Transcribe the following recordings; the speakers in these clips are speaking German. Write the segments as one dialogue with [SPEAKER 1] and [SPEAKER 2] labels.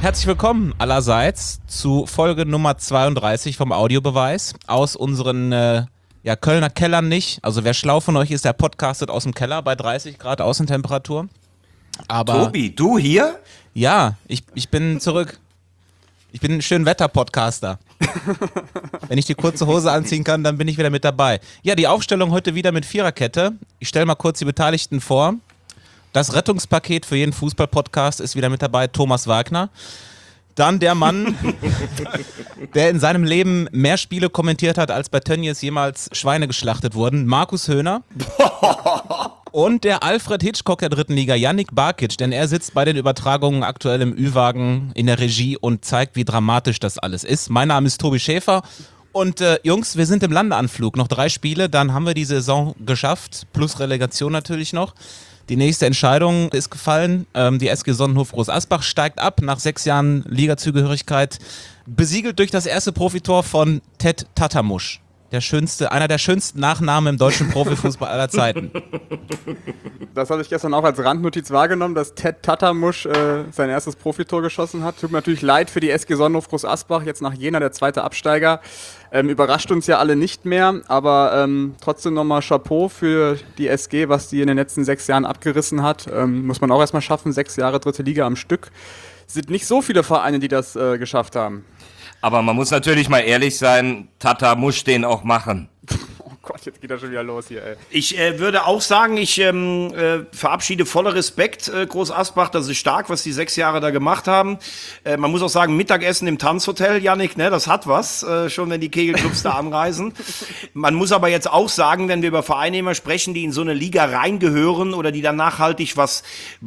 [SPEAKER 1] Herzlich willkommen allerseits zu Folge Nummer 32 vom Audiobeweis aus unseren Kölner Kellern nicht. Also wer schlau von euch ist, der podcastet aus dem Keller bei 30 Grad Außentemperatur. Aber
[SPEAKER 2] Tobi, du hier?
[SPEAKER 1] ja, ich bin zurück. Ich bin ein Schönwetter-Podcaster. Wenn ich die kurze Hose anziehen kann, dann bin ich wieder mit dabei. Ja, die Aufstellung heute wieder mit Viererkette. Ich stelle mal kurz die Beteiligten vor. Das Rettungspaket für jeden Fußball-Podcast ist wieder mit dabei, Thomas Wagner. Dann der Mann, der in seinem Leben mehr Spiele kommentiert hat, als bei Tönnies jemals Schweine geschlachtet wurden, Markus Höhner. Und der Alfred Hitchcock der dritten Liga, Yannick Barkic, denn er sitzt bei den Übertragungen aktuell im Ü-Wagen in der Regie und zeigt, wie dramatisch das alles ist. Mein Name ist Tobi Schäfer und Jungs, wir sind im Landeanflug. Noch 3 Spiele, dann haben wir die Saison geschafft, plus Relegation natürlich noch. Die nächste Entscheidung ist gefallen. Die SG Sonnenhof Groß Asbach steigt ab nach 6 Jahren Ligazugehörigkeit. Besiegelt durch das erste Profitor von Ted Tatamusch. Einer der schönsten Nachnamen im deutschen Profifußball aller Zeiten.
[SPEAKER 3] Das habe ich gestern auch als Randnotiz wahrgenommen, dass Ted Tatamusch sein erstes Profitor geschossen hat. Tut mir natürlich leid für die SG Sonnenhof Groß Asbach, jetzt nach Jena der zweite Absteiger. Überrascht uns ja alle nicht mehr, aber trotzdem nochmal Chapeau für die SG, was die in den letzten 6 Jahren abgerissen hat. Muss man auch erstmal schaffen, 6 Jahre dritte Liga am Stück. Es sind nicht so viele Vereine, die das geschafft haben.
[SPEAKER 2] Aber man muss natürlich mal ehrlich sein, Tatamusch den auch machen.
[SPEAKER 3] Oh Gott, jetzt geht das schon wieder los hier, ey.
[SPEAKER 4] Ich würde auch sagen, ich verabschiede voller Respekt Groß Asbach. Das ist stark, was die 6 Jahre da gemacht haben. Man muss auch sagen, Mittagessen im Tanzhotel, Yannick, ne, das hat was, schon wenn die Kegelclubs da anreisen. Man muss aber jetzt auch sagen, wenn wir über Vereine immer sprechen, die in so eine Liga reingehören oder die dann nachhaltig was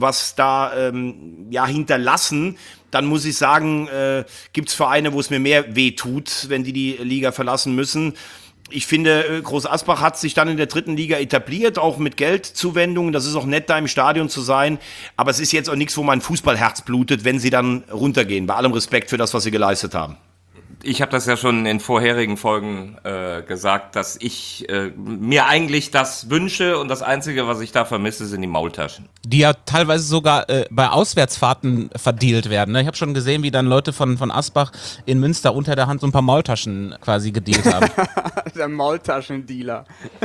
[SPEAKER 4] da hinterlassen, dann muss ich sagen, gibt's Vereine, wo es mir mehr weh tut, wenn die Liga verlassen müssen. Ich finde, Groß Asbach hat sich dann in der dritten Liga etabliert, auch mit Geldzuwendungen. Das ist auch nett, da im Stadion zu sein. Aber es ist jetzt auch nichts, wo mein Fußballherz blutet, wenn sie dann runtergehen. Bei allem Respekt für das, was sie geleistet haben.
[SPEAKER 2] Ich habe das ja schon in vorherigen Folgen gesagt, dass ich mir eigentlich das wünsche und das Einzige, was ich da vermisse, sind die Maultaschen.
[SPEAKER 1] Die ja teilweise sogar bei Auswärtsfahrten verdealt werden. Ne? Ich habe schon gesehen, wie dann Leute von Asbach in Münster unter der Hand so ein paar Maultaschen quasi gedealt haben.
[SPEAKER 3] Der Maultaschendealer.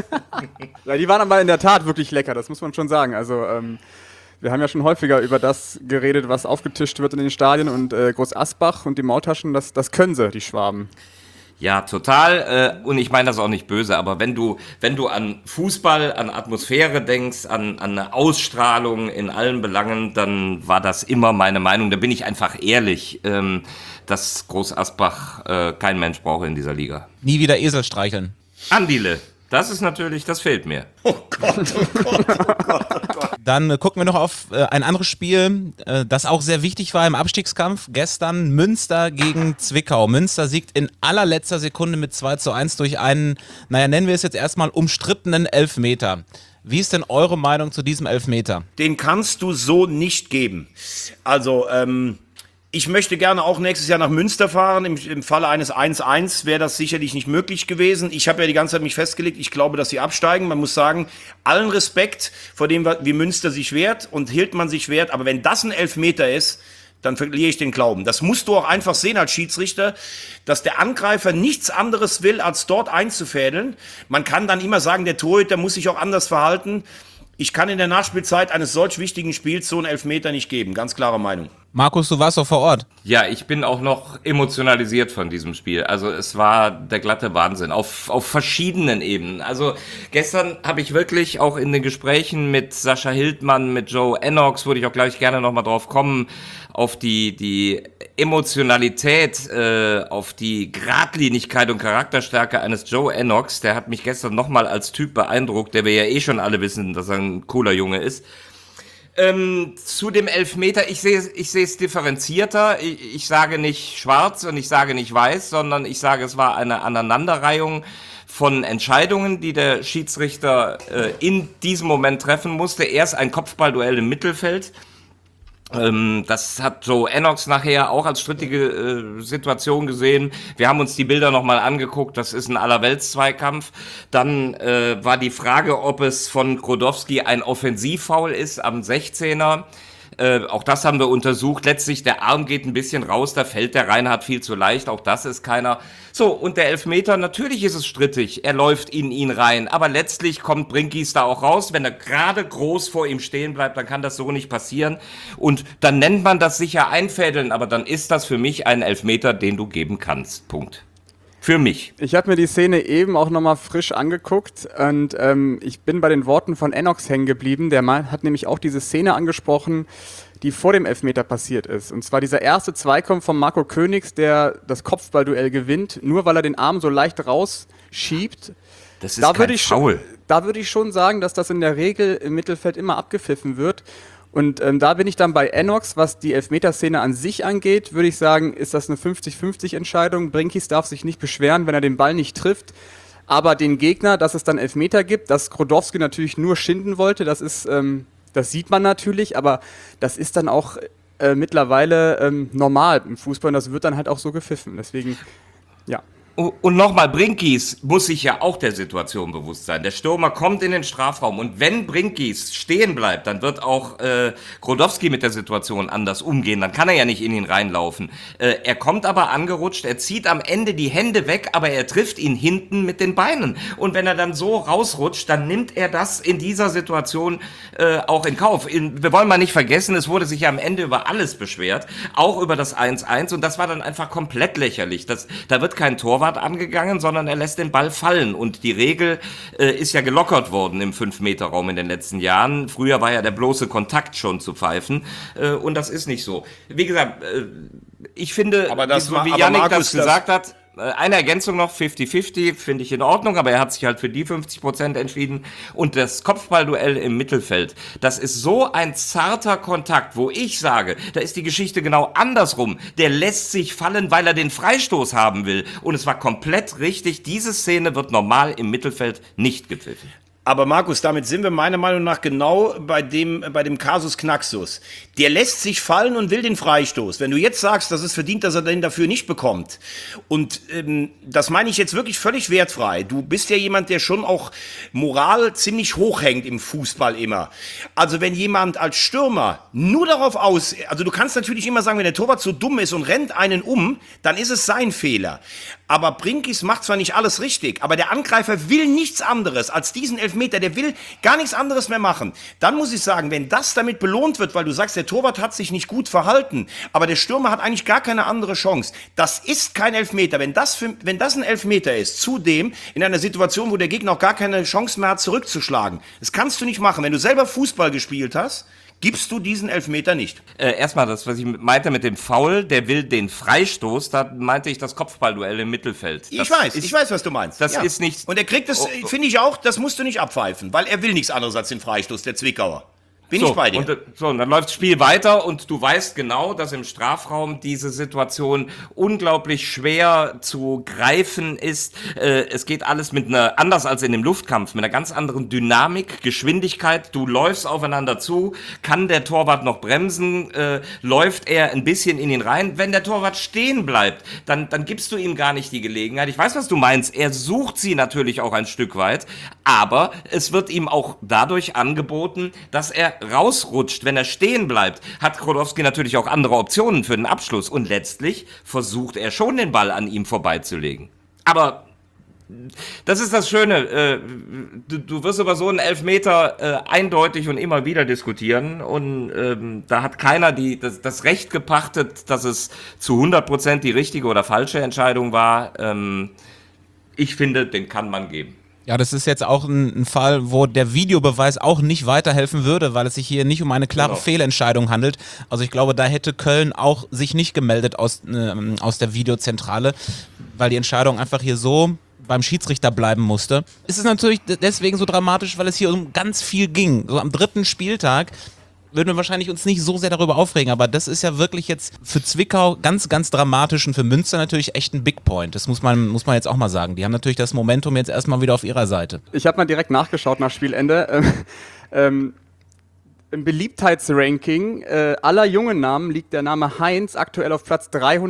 [SPEAKER 3] Ja, die waren aber in der Tat wirklich lecker, das muss man schon sagen. Also wir haben ja schon häufiger über das geredet, was aufgetischt wird in den Stadien und Groß Asbach und die Maultaschen, das können sie, die Schwaben.
[SPEAKER 2] Ja, total. Und ich meine das auch nicht böse, aber wenn du an Fußball, an Atmosphäre denkst, an eine Ausstrahlung in allen Belangen, dann war das immer meine Meinung. Da bin ich einfach ehrlich, dass Groß Asbach kein Mensch brauche in dieser Liga.
[SPEAKER 1] Nie wieder Esel streicheln.
[SPEAKER 2] Andile, das fehlt mir.
[SPEAKER 4] Oh Gott, oh Gott, oh Gott, oh Gott.
[SPEAKER 1] Dann gucken wir noch auf ein anderes Spiel, das auch sehr wichtig war im Abstiegskampf. Gestern Münster gegen Zwickau. Münster siegt in allerletzter Sekunde mit 2:1 durch einen, nennen wir es jetzt erstmal, umstrittenen Elfmeter. Wie ist denn eure Meinung zu diesem Elfmeter?
[SPEAKER 4] Den kannst du so nicht geben. Also, ich möchte gerne auch nächstes Jahr nach Münster fahren. Im Falle eines 1:1 wäre das sicherlich nicht möglich gewesen. Ich habe ja die ganze Zeit mich festgelegt, ich glaube, dass sie absteigen. Man muss sagen, allen Respekt vor dem, wie Münster sich wehrt und Hildmann sich wehrt. Aber wenn das ein Elfmeter ist, dann verliere ich den Glauben. Das musst du auch einfach sehen als Schiedsrichter, dass der Angreifer nichts anderes will, als dort einzufädeln. Man kann dann immer sagen, der Torhüter muss sich auch anders verhalten. Ich kann in der Nachspielzeit eines solch wichtigen Spiels so einen Elfmeter nicht geben. Ganz klare Meinung.
[SPEAKER 1] Markus, du warst doch vor Ort.
[SPEAKER 2] Ja, ich bin auch noch emotionalisiert von diesem Spiel. Also es war der glatte Wahnsinn auf verschiedenen Ebenen. Also gestern habe ich wirklich auch in den Gesprächen mit Sascha Hildmann, mit Joe Ennox, würde ich auch gleich gerne nochmal drauf kommen, auf die Emotionalität, auf die Gradlinigkeit und Charakterstärke eines Joe Ennox. Der hat mich gestern nochmal als Typ beeindruckt, der wir ja eh schon alle wissen, dass er ein cooler Junge ist. Zu dem Elfmeter, ich sehe es differenzierter. Ich sage nicht schwarz und ich sage nicht weiß, sondern ich sage, es war eine Aneinanderreihung von Entscheidungen, die der Schiedsrichter in diesem Moment treffen musste. Erst ein Kopfballduell im Mittelfeld. Das hat Joe Ennox nachher auch als strittige Situation gesehen. Wir haben uns die Bilder nochmal angeguckt. Das ist ein Allerwelts-Zweikampf. Dann war die Frage, ob es von Grodowski ein Offensivfoul ist am 16er. Auch das haben wir untersucht. Letztlich, der Arm geht ein bisschen raus, da fällt der Reinhardt viel zu leicht. Auch das ist keiner. So, und der Elfmeter, natürlich ist es strittig. Er läuft in ihn rein. Aber letztlich kommt Brinkies da auch raus. Wenn er gerade groß vor ihm stehen bleibt, dann kann das so nicht passieren. Und dann nennt man das sicher einfädeln. Aber dann ist das für mich ein Elfmeter, den du geben kannst. Punkt. Für mich.
[SPEAKER 3] Ich habe mir die Szene eben auch nochmal frisch angeguckt und ich bin bei den Worten von Enox hängen geblieben. Der hat nämlich auch diese Szene angesprochen, die vor dem Elfmeter passiert ist. Und zwar dieser erste Zweikampf von Marco Königs, der das Kopfballduell gewinnt, nur weil er den Arm so leicht rausschiebt.
[SPEAKER 2] Das ist kein Foul.
[SPEAKER 3] Da würde ich schon sagen, dass das in der Regel im Mittelfeld immer abgepfiffen wird. Und da bin ich dann bei Enox, was die Elfmeterszene an sich angeht, würde ich sagen, ist das eine 50-50 Entscheidung. Brinkies darf sich nicht beschweren, wenn er den Ball nicht trifft. Aber den Gegner, dass es dann Elfmeter gibt, dass Grodowski natürlich nur schinden wollte, das sieht man natürlich, aber das ist dann auch mittlerweile normal im Fußball und das wird dann halt auch so gepfiffen. Deswegen, ja.
[SPEAKER 2] Und nochmal, Brinkies muss sich ja auch der Situation bewusst sein. Der Stürmer kommt in den Strafraum und wenn Brinkies stehen bleibt, dann wird auch Grodowski mit der Situation anders umgehen. Dann kann er ja nicht in ihn reinlaufen. Er kommt aber angerutscht, er zieht am Ende die Hände weg, aber er trifft ihn hinten mit den Beinen. Und wenn er dann so rausrutscht, dann nimmt er das in dieser Situation auch in Kauf. Wir wollen mal nicht vergessen, es wurde sich ja am Ende über alles beschwert, auch über das 1-1 und das war dann einfach komplett lächerlich. Da wird kein Torwart angegangen, sondern er lässt den Ball fallen. Und die Regel ist ja gelockert worden im 5-Meter-Raum in den letzten Jahren. Früher war ja der bloße Kontakt schon zu pfeifen. Und das ist nicht so. Wie gesagt, ich finde, wie Yannick das gesagt hat, eine Ergänzung noch, 50-50, finde ich in Ordnung, aber er hat sich halt für die 50% entschieden. Und das Kopfballduell im Mittelfeld, das ist so ein zarter Kontakt, wo ich sage, da ist die Geschichte genau andersrum. Der lässt sich fallen, weil er den Freistoß haben will. Und es war komplett richtig, diese Szene wird normal im Mittelfeld nicht gepfiffen.
[SPEAKER 4] Aber Markus, damit sind wir meiner Meinung nach genau bei dem Kasus Knaxus. Der lässt sich fallen und will den Freistoß. Wenn du jetzt sagst, dass es verdient, dass er den dafür nicht bekommt. Und das meine ich jetzt wirklich völlig wertfrei. Du bist ja jemand, der schon auch Moral ziemlich hoch hängt im Fußball immer. Also wenn jemand als Stürmer nur darauf also du kannst natürlich immer sagen, wenn der Torwart so dumm ist und rennt einen um, dann ist es sein Fehler. Aber Brinkies macht zwar nicht alles richtig, aber der Angreifer will nichts anderes als diesen Elfmeter, der will gar nichts anderes mehr machen. Dann muss ich sagen, wenn das damit belohnt wird, weil du sagst, der Torwart hat sich nicht gut verhalten, aber der Stürmer hat eigentlich gar keine andere Chance. Das ist kein Elfmeter. Wenn das ein Elfmeter ist, zudem in einer Situation, wo der Gegner auch gar keine Chance mehr hat, zurückzuschlagen. Das kannst du nicht machen. Wenn du selber Fußball gespielt hast, gibst du diesen Elfmeter nicht.
[SPEAKER 2] Erstmal das, was ich meinte mit dem Foul, der will den Freistoß, da meinte ich das Kopfballduell im Mittelfeld.
[SPEAKER 4] Ich weiß, was du meinst.
[SPEAKER 2] Das ist nicht...
[SPEAKER 4] Und er kriegt es, finde ich auch, das musst du nicht abpfeifen, weil er will nichts anderes als den Freistoß, der Zwickauer. Bin ich bei dir.
[SPEAKER 2] Und dann läuft das Spiel weiter und du weißt genau, dass im Strafraum diese Situation unglaublich schwer zu greifen ist. Es geht alles anders als in dem Luftkampf, mit einer ganz anderen Dynamik, Geschwindigkeit. Du läufst aufeinander zu. Kann der Torwart noch bremsen? Läuft er ein bisschen in ihn rein? Wenn der Torwart stehen bleibt, dann gibst du ihm gar nicht die Gelegenheit. Ich weiß, was du meinst. Er sucht sie natürlich auch ein Stück weit, aber es wird ihm auch dadurch angeboten, dass er rausrutscht, wenn er stehen bleibt, hat Grodowski natürlich auch andere Optionen für den Abschluss und letztlich versucht er schon den Ball an ihm vorbeizulegen. Aber das ist das Schöne, du wirst über so einen Elfmeter eindeutig und immer wieder diskutieren und da hat keiner das Recht gepachtet, dass es zu 100% die richtige oder falsche Entscheidung war. Ich finde, den kann man geben.
[SPEAKER 1] Ja, das ist jetzt auch ein Fall, wo der Videobeweis auch nicht weiterhelfen würde, weil es sich hier nicht um eine klare Fehlentscheidung handelt. Also ich glaube, da hätte Köln auch sich nicht gemeldet aus der Videozentrale, weil die Entscheidung einfach hier so beim Schiedsrichter bleiben musste. Es ist natürlich deswegen so dramatisch, weil es hier um ganz viel ging. So am 3. Spieltag würden wir wahrscheinlich uns nicht so sehr darüber aufregen, aber das ist ja wirklich jetzt für Zwickau ganz, ganz dramatisch und für Münster natürlich echt ein Big Point. Das muss man jetzt auch mal sagen. Die haben natürlich das Momentum jetzt erstmal wieder auf ihrer Seite.
[SPEAKER 3] Ich habe mal direkt nachgeschaut nach Spielende. Im Beliebtheitsranking aller jungen Namen liegt der Name Heinz aktuell auf Platz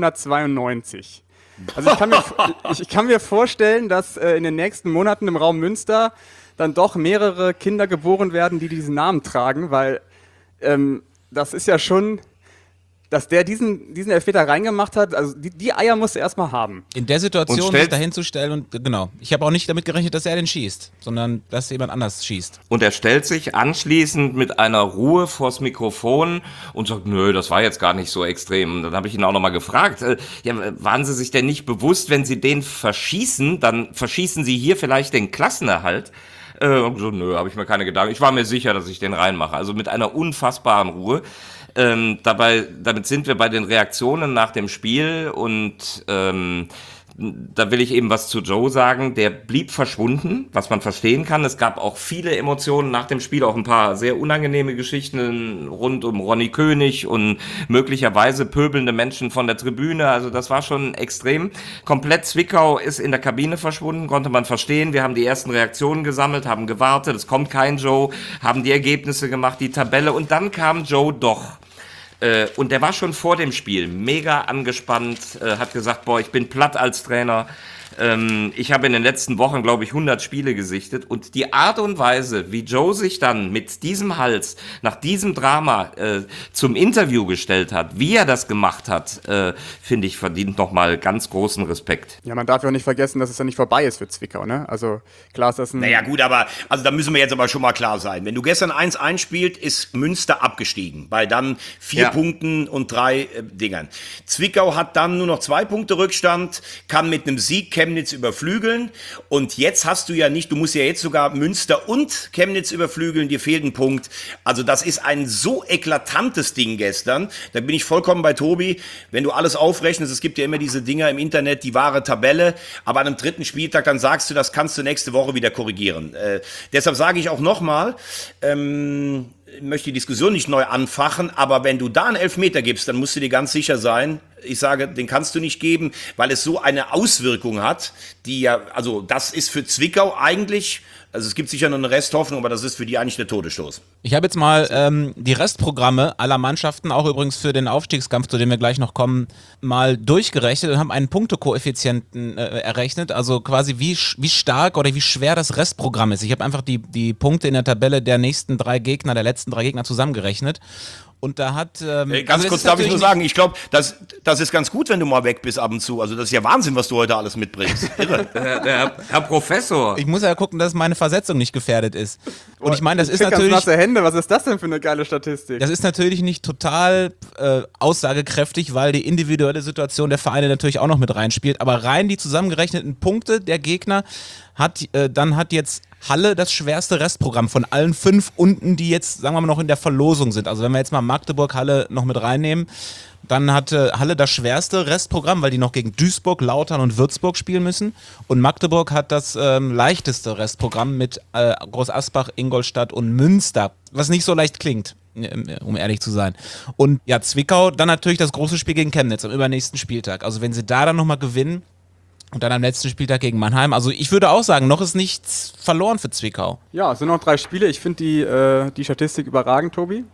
[SPEAKER 3] 392. Also ich kann mir vorstellen, dass in den nächsten Monaten im Raum Münster dann doch mehrere Kinder geboren werden, die diesen Namen tragen, weil das ist ja schon, dass der diesen Elfmeter reingemacht hat, also die Eier musst du erstmal haben.
[SPEAKER 1] In der Situation
[SPEAKER 2] Und
[SPEAKER 1] sich dahin zu stellen und genau. Ich habe auch nicht damit gerechnet, dass er den schießt, sondern dass jemand anders schießt.
[SPEAKER 2] Und er stellt sich anschließend mit einer Ruhe vors Mikrofon und sagt, nö, das war jetzt gar nicht so extrem. Und dann habe ich ihn auch nochmal gefragt, waren Sie sich denn nicht bewusst, wenn Sie den verschießen, dann verschießen Sie hier vielleicht den Klassenerhalt? So, nö, habe ich mir keine Gedanken. Ich war mir sicher, dass ich den reinmache. Also mit einer unfassbaren Ruhe. Damit sind wir bei den Reaktionen nach dem Spiel und da will ich eben was zu Joe sagen. Der blieb verschwunden, was man verstehen kann. Es gab auch viele Emotionen nach dem Spiel, auch ein paar sehr unangenehme Geschichten rund um Ronny König und möglicherweise pöbelnde Menschen von der Tribüne. Also das war schon extrem. Komplett Zwickau ist in der Kabine verschwunden, konnte man verstehen. Wir haben die ersten Reaktionen gesammelt, haben gewartet, es kommt kein Joe, haben die Ergebnisse gemacht, die Tabelle und dann kam Joe doch. Und der war schon vor dem Spiel mega angespannt, hat gesagt, boah, ich bin platt als Trainer. Ich habe in den letzten Wochen, glaube ich, 100 Spiele gesichtet. Und die Art und Weise, wie Joe sich dann mit diesem Hals, nach diesem Drama zum Interview gestellt hat, wie er das gemacht hat, finde ich, verdient nochmal ganz großen Respekt.
[SPEAKER 3] Ja, man darf ja auch nicht vergessen, dass es ja nicht vorbei ist für Zwickau, ne? Also klar ist das ein...
[SPEAKER 4] Naja gut, aber also da müssen wir jetzt aber schon mal klar sein. Wenn du gestern 1-1 spielst, ist Münster abgestiegen. Bei dann 4 Punkten und 3 Dingern. Zwickau hat dann nur noch 2 Punkte Rückstand, kann mit einem Sieg Chemnitz überflügeln und jetzt hast du ja nicht, du musst ja jetzt sogar Münster und Chemnitz überflügeln, dir fehlt ein Punkt. Also das ist ein so eklatantes Ding gestern, da bin ich vollkommen bei Tobi, wenn du alles aufrechnest, es gibt ja immer diese Dinger im Internet, die wahre Tabelle, aber an einem 3. Spieltag, dann sagst du, das kannst du nächste Woche wieder korrigieren. Deshalb sage ich auch nochmal, ich möchte die Diskussion nicht neu anfachen, aber wenn du da einen Elfmeter gibst, dann musst du dir ganz sicher sein, ich sage, den kannst du nicht geben, weil es so eine Auswirkung hat, die ja, also das ist für Zwickau eigentlich, also es gibt sicher noch eine Resthoffnung, aber das ist für die eigentlich der Todesstoß.
[SPEAKER 1] Ich habe jetzt mal die Restprogramme aller Mannschaften, auch übrigens für den Aufstiegskampf, zu dem wir gleich noch kommen, mal durchgerechnet und haben einen Punktekoeffizienten errechnet, also quasi wie stark oder wie schwer das Restprogramm ist. Ich habe einfach die Punkte in der Tabelle der nächsten 3 Gegner, der letzten 3 Gegner zusammengerechnet. Und da hat...
[SPEAKER 4] ganz kurz darf ich nur sagen, ich glaube, das ist ganz gut, wenn du mal weg bist ab und zu. Also das ist ja Wahnsinn, was du heute alles mitbringst. Irre.
[SPEAKER 2] Herr Professor.
[SPEAKER 1] Ich muss ja gucken, dass meine Versetzung nicht gefährdet ist. Und ich meine, das ist natürlich...
[SPEAKER 3] Ganz nasse Hände, was ist das denn für eine geile Statistik?
[SPEAKER 1] Das ist natürlich nicht total aussagekräftig, weil die individuelle Situation der Vereine natürlich auch noch mit reinspielt. Aber rein die zusammengerechneten Punkte der Gegner hat jetzt Halle das schwerste Restprogramm von allen 5 unten, die jetzt, sagen wir mal, noch in der Verlosung sind. Also wenn wir jetzt mal Magdeburg, Halle noch mit reinnehmen, dann hat Halle das schwerste Restprogramm, weil die noch gegen Duisburg, Lautern und Würzburg spielen müssen. Und Magdeburg hat das leichteste Restprogramm mit Groß Asbach, Ingolstadt und Münster, was nicht so leicht klingt, um ehrlich zu sein. Und ja, Zwickau, dann natürlich das große Spiel gegen Chemnitz am übernächsten Spieltag. Also wenn sie da dann nochmal gewinnen, und dann am letzten Spieltag gegen Mannheim. Also ich würde auch sagen, noch ist nichts verloren für Zwickau.
[SPEAKER 3] Ja, es sind noch 3 Spiele. Ich finde die Statistik überragend, Tobi.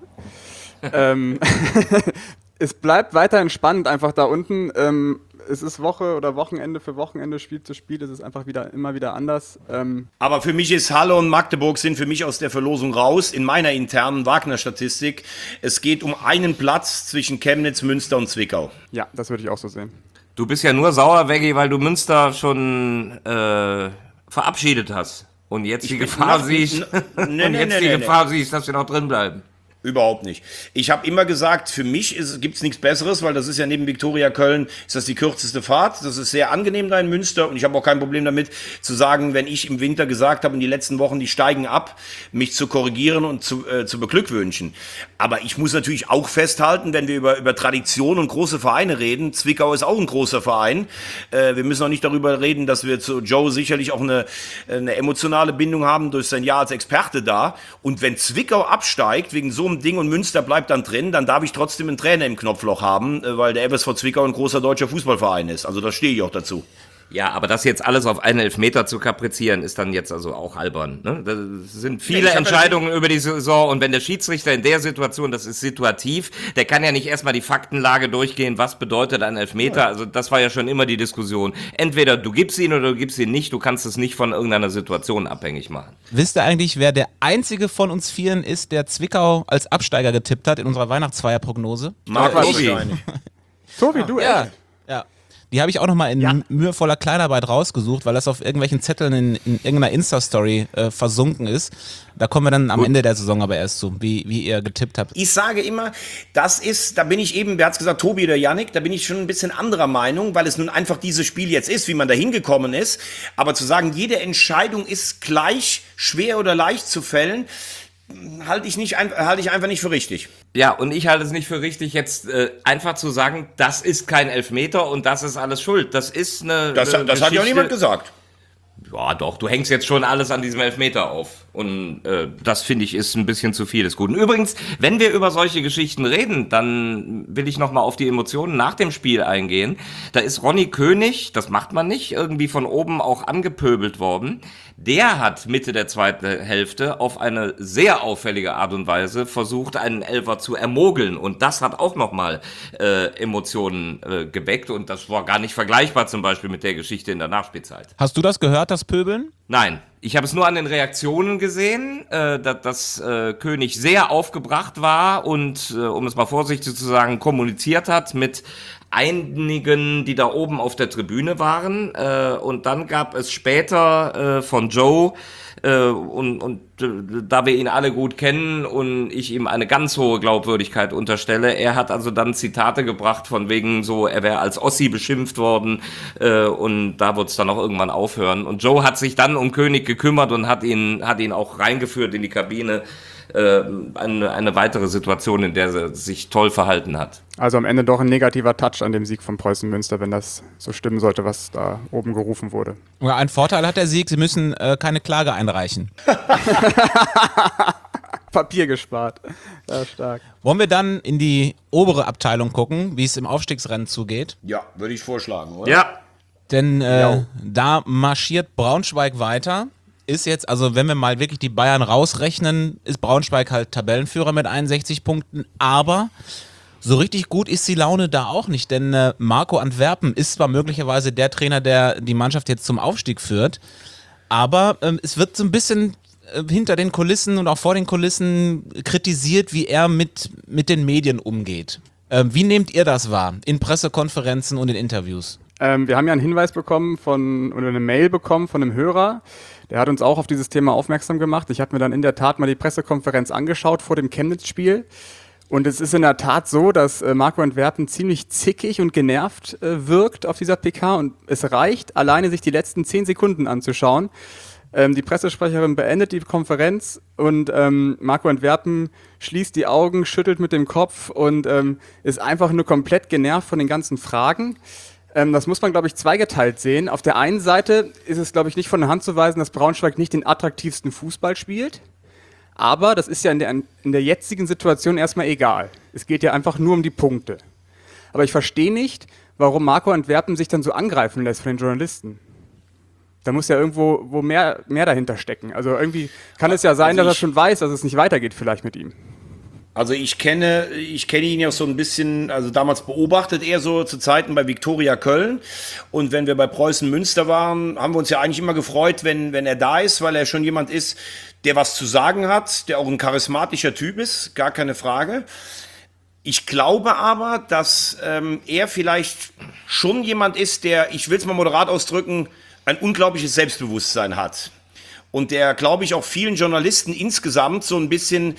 [SPEAKER 3] Es bleibt weiterhin spannend einfach da unten. Es ist Woche oder Wochenende für Wochenende, Spiel zu Spiel. Es ist einfach immer wieder anders.
[SPEAKER 4] Aber für mich ist Halle und Magdeburg sind für mich aus der Verlosung raus. In meiner internen Wagner-Statistik. Es geht um einen Platz zwischen Chemnitz, Münster und Zwickau.
[SPEAKER 3] Ja, das würde ich auch so sehen.
[SPEAKER 2] Du bist ja nur sauer, Veggie, weil du Münster schon verabschiedet hast. Und jetzt die Gefahr siehst, dass wir noch drin bleiben.
[SPEAKER 4] Überhaupt nicht. Ich habe immer gesagt, für mich gibt's nichts Besseres, weil das ist ja neben Viktoria Köln, ist das die kürzeste Fahrt. Das ist sehr angenehm da in Münster und ich habe auch kein Problem damit zu sagen, wenn ich im Winter gesagt habe, in den letzten Wochen, die steigen ab, mich zu korrigieren und zu beglückwünschen. Aber ich muss natürlich auch festhalten, wenn wir über Tradition und große Vereine reden, Zwickau ist auch ein großer Verein. Wir müssen auch nicht darüber reden, dass wir zu Joe sicherlich auch eine emotionale Bindung haben durch sein Jahr als Experte da. Und wenn Zwickau absteigt, wegen so einem Ding und Münster bleibt dann drin, dann darf ich trotzdem einen Trainer im Knopfloch haben, weil der FSV Zwickau ein großer deutscher Fußballverein ist. Also da stehe ich auch dazu.
[SPEAKER 2] Ja, aber das jetzt alles auf einen Elfmeter zu kaprizieren, ist dann jetzt also auch albern. Ne? Das sind viele Entscheidungen über die Saison und wenn der Schiedsrichter in der Situation, das ist situativ, der kann ja nicht erstmal die Faktenlage durchgehen, was bedeutet ein Elfmeter. Also das war ja schon immer die Diskussion. Entweder du gibst ihn oder du gibst ihn nicht, du kannst es nicht von irgendeiner Situation abhängig machen.
[SPEAKER 1] Wisst ihr eigentlich, wer der einzige von uns Vieren ist, der Zwickau als Absteiger getippt hat in unserer Weihnachtsfeierprognose?
[SPEAKER 2] Tobi.
[SPEAKER 3] Tobi, du,
[SPEAKER 1] Ja.
[SPEAKER 3] echt?
[SPEAKER 1] Ja. Die habe ich auch nochmal in mühevoller Kleinarbeit rausgesucht, weil das auf irgendwelchen Zetteln in irgendeiner Insta-Story versunken ist. Da kommen wir dann am Ende der Saison aber erst zu, wie ihr getippt habt.
[SPEAKER 4] Ich sage immer, da bin ich eben, wer hat's gesagt, Tobi oder Yannick, da bin ich schon ein bisschen anderer Meinung, weil es nun einfach dieses Spiel jetzt ist, wie man da hingekommen ist. Aber zu sagen, jede Entscheidung ist gleich schwer oder leicht zu fällen, halte ich einfach nicht für richtig.
[SPEAKER 2] Ja, und ich halte es nicht für richtig, jetzt einfach zu sagen, das ist kein Elfmeter und das ist alles schuld. Das ist eine
[SPEAKER 4] Das hat ja auch niemand gesagt.
[SPEAKER 2] Ja, doch, du hängst jetzt schon alles an diesem Elfmeter auf. Und das, finde ich, ist ein bisschen zu viel des Guten. Übrigens, wenn wir über solche Geschichten reden, dann will ich nochmal auf die Emotionen nach dem Spiel eingehen. Da ist Ronny König, das macht man nicht, irgendwie von oben auch angepöbelt worden. Der hat Mitte der zweiten Hälfte auf eine sehr auffällige Art und Weise versucht, einen Elfer zu ermogeln. Und das hat auch nochmal Emotionen geweckt. Und das war gar nicht vergleichbar zum Beispiel mit der Geschichte in der Nachspielzeit.
[SPEAKER 1] Hast du das gehört, das Pöbeln?
[SPEAKER 2] Nein, ich habe es nur an den Reaktionen gesehen, dass König sehr aufgebracht war und, um es mal vorsichtig zu sagen, kommuniziert hat mit einigen, die da oben auf der Tribüne waren. Und dann gab es später von Joe, da wir ihn alle gut kennen und ich ihm eine ganz hohe Glaubwürdigkeit unterstelle, er hat also dann Zitate gebracht von wegen so, er wäre als Ossi beschimpft worden und da wird es dann auch irgendwann aufhören. Und Joe hat sich dann um König gekümmert und hat ihn auch reingeführt in die Kabine. Eine weitere Situation, in der er sich toll verhalten hat.
[SPEAKER 3] Also am Ende doch ein negativer Touch an dem Sieg von Preußen Münster, wenn das so stimmen sollte, was da oben gerufen wurde.
[SPEAKER 1] Ja, ein Vorteil hat der Sieg, sie müssen keine Klage einreichen.
[SPEAKER 3] Papier gespart. Ja, stark.
[SPEAKER 1] Wollen wir dann in die obere Abteilung gucken, wie es im Aufstiegsrennen zugeht?
[SPEAKER 4] Ja, würde ich vorschlagen, oder?
[SPEAKER 2] Ja.
[SPEAKER 1] Denn da marschiert Braunschweig weiter. Ist jetzt, also wenn wir mal wirklich die Bayern rausrechnen, ist Braunschweig halt Tabellenführer mit 61 Punkten, aber so richtig gut ist die Laune da auch nicht, denn Marco Antwerpen ist zwar möglicherweise der Trainer, der die Mannschaft jetzt zum Aufstieg führt, aber es wird so ein bisschen hinter den Kulissen und auch vor den Kulissen kritisiert, wie er mit den Medien umgeht. Wie nehmt ihr das wahr in Pressekonferenzen und in Interviews?
[SPEAKER 3] Wir haben ja einen Hinweis bekommen oder eine Mail bekommen von einem Hörer. Der hat uns auch auf dieses Thema aufmerksam gemacht. Ich habe mir dann in der Tat mal die Pressekonferenz angeschaut vor dem Chemnitz-Spiel. Und es ist in der Tat so, dass Marco Antwerpen ziemlich zickig und genervt wirkt auf dieser PK. Und es reicht, alleine sich die letzten 10 Sekunden anzuschauen. Die Pressesprecherin beendet die Konferenz und Marco Antwerpen schließt die Augen, schüttelt mit dem Kopf und ist einfach nur komplett genervt von den ganzen Fragen. Das muss man, glaube ich, zweigeteilt sehen. Auf der einen Seite ist es, glaube ich, nicht von der Hand zu weisen, dass Braunschweig nicht den attraktivsten Fußball spielt. Aber das ist ja in der jetzigen Situation erstmal egal. Es geht ja einfach nur um die Punkte. Aber ich verstehe nicht, warum Marco Antwerpen sich dann so angreifen lässt von den Journalisten. Da muss ja irgendwo mehr dahinter stecken. Also irgendwie kann es ja sein, dass er schon weiß, dass es nicht weitergeht vielleicht mit ihm.
[SPEAKER 4] Also ich kenne ihn ja so ein bisschen, also damals beobachtet er so zu Zeiten bei Viktoria Köln. Und wenn wir bei Preußen Münster waren, haben wir uns ja eigentlich immer gefreut, wenn er da ist, weil er schon jemand ist, der was zu sagen hat, der auch ein charismatischer Typ ist, gar keine Frage. Ich glaube aber, dass er vielleicht schon jemand ist, der, ich will es mal moderat ausdrücken, ein unglaubliches Selbstbewusstsein hat. Und der, glaube ich, auch vielen Journalisten insgesamt so ein bisschen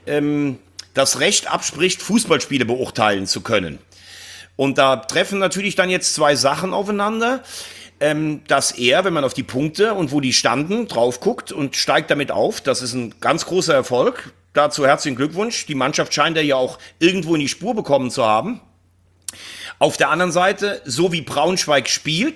[SPEAKER 4] das Recht abspricht, Fußballspiele beurteilen zu können. Und da treffen natürlich dann jetzt zwei Sachen aufeinander, dass er, wenn man auf die Punkte und wo die standen, drauf guckt und steigt damit auf. Das ist ein ganz großer Erfolg. Dazu herzlichen Glückwunsch. Die Mannschaft scheint er ja auch irgendwo in die Spur bekommen zu haben. Auf der anderen Seite, so wie Braunschweig spielt,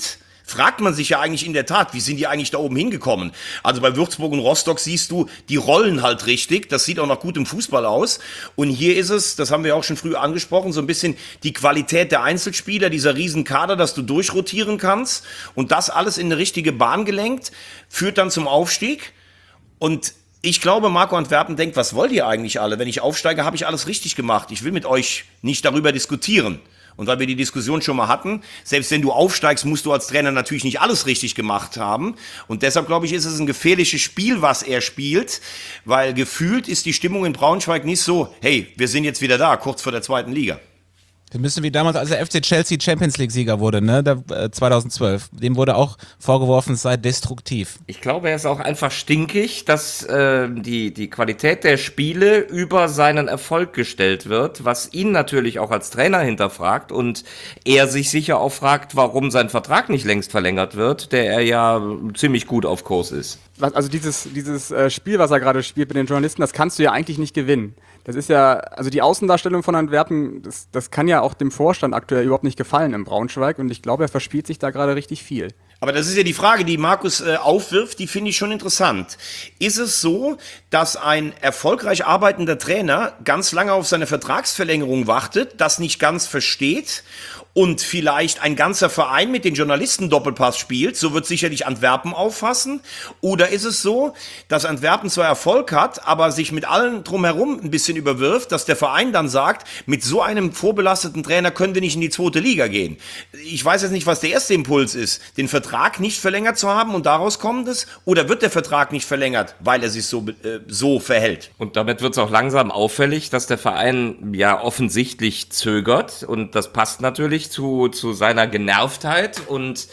[SPEAKER 4] fragt man sich ja eigentlich in der Tat, wie sind die eigentlich da oben hingekommen? Also bei Würzburg und Rostock siehst du, die rollen halt richtig, das sieht auch nach gutem Fußball aus. Und hier ist es, das haben wir auch schon früh angesprochen, so ein bisschen die Qualität der Einzelspieler, dieser Riesenkader, dass du durchrotieren kannst und das alles in eine richtige Bahn gelenkt, führt dann zum Aufstieg. Und ich glaube, Marco Antwerpen denkt, was wollt ihr eigentlich alle? Wenn ich aufsteige, habe ich alles richtig gemacht. Ich will mit euch nicht darüber diskutieren. Und weil wir die Diskussion schon mal hatten, selbst wenn du aufsteigst, musst du als Trainer natürlich nicht alles richtig gemacht haben. Und deshalb, glaube ich, ist es ein gefährliches Spiel, was er spielt, weil gefühlt ist die Stimmung in Braunschweig nicht so, hey, wir sind jetzt wieder da, kurz vor der 2. Liga.
[SPEAKER 1] Wir müssen wie damals, als der FC Chelsea Champions League Sieger wurde, ne, 2012. Dem wurde auch vorgeworfen, es sei destruktiv.
[SPEAKER 2] Ich glaube, er ist auch einfach stinkig, dass die Qualität der Spiele über seinen Erfolg gestellt wird, was ihn natürlich auch als Trainer hinterfragt und er sich sicher auch fragt, warum sein Vertrag nicht längst verlängert wird, der er ja ziemlich gut auf Kurs ist.
[SPEAKER 3] Also dieses Spiel, was er gerade spielt mit den Journalisten, das kannst du ja eigentlich nicht gewinnen. Das ist ja, also die Außendarstellung von Antwerpen, das kann ja auch dem Vorstand aktuell überhaupt nicht gefallen im Braunschweig und ich glaube, er verspielt sich da gerade richtig viel.
[SPEAKER 4] Aber das ist ja die Frage, die Markus aufwirft, die finde ich schon interessant. Ist es so, dass ein erfolgreich arbeitender Trainer ganz lange auf seine Vertragsverlängerung wartet, das nicht ganz versteht und vielleicht ein ganzer Verein mit den Journalisten Doppelpass spielt? So wird sicherlich Antwerpen auffassen. Oder ist es so, dass Antwerpen zwar Erfolg hat, aber sich mit allen drumherum ein bisschen überwirft, dass der Verein dann sagt, mit so einem vorbelasteten Trainer können wir nicht in die 2. Liga gehen? Ich weiß jetzt nicht, was der erste Impuls ist, den Vertrag nicht verlängert zu haben und daraus kommt es? Oder wird der Vertrag nicht verlängert, weil er sich so verhält?
[SPEAKER 2] Und damit wird es auch langsam auffällig, dass der Verein ja offensichtlich zögert und das passt natürlich zu seiner Genervtheit und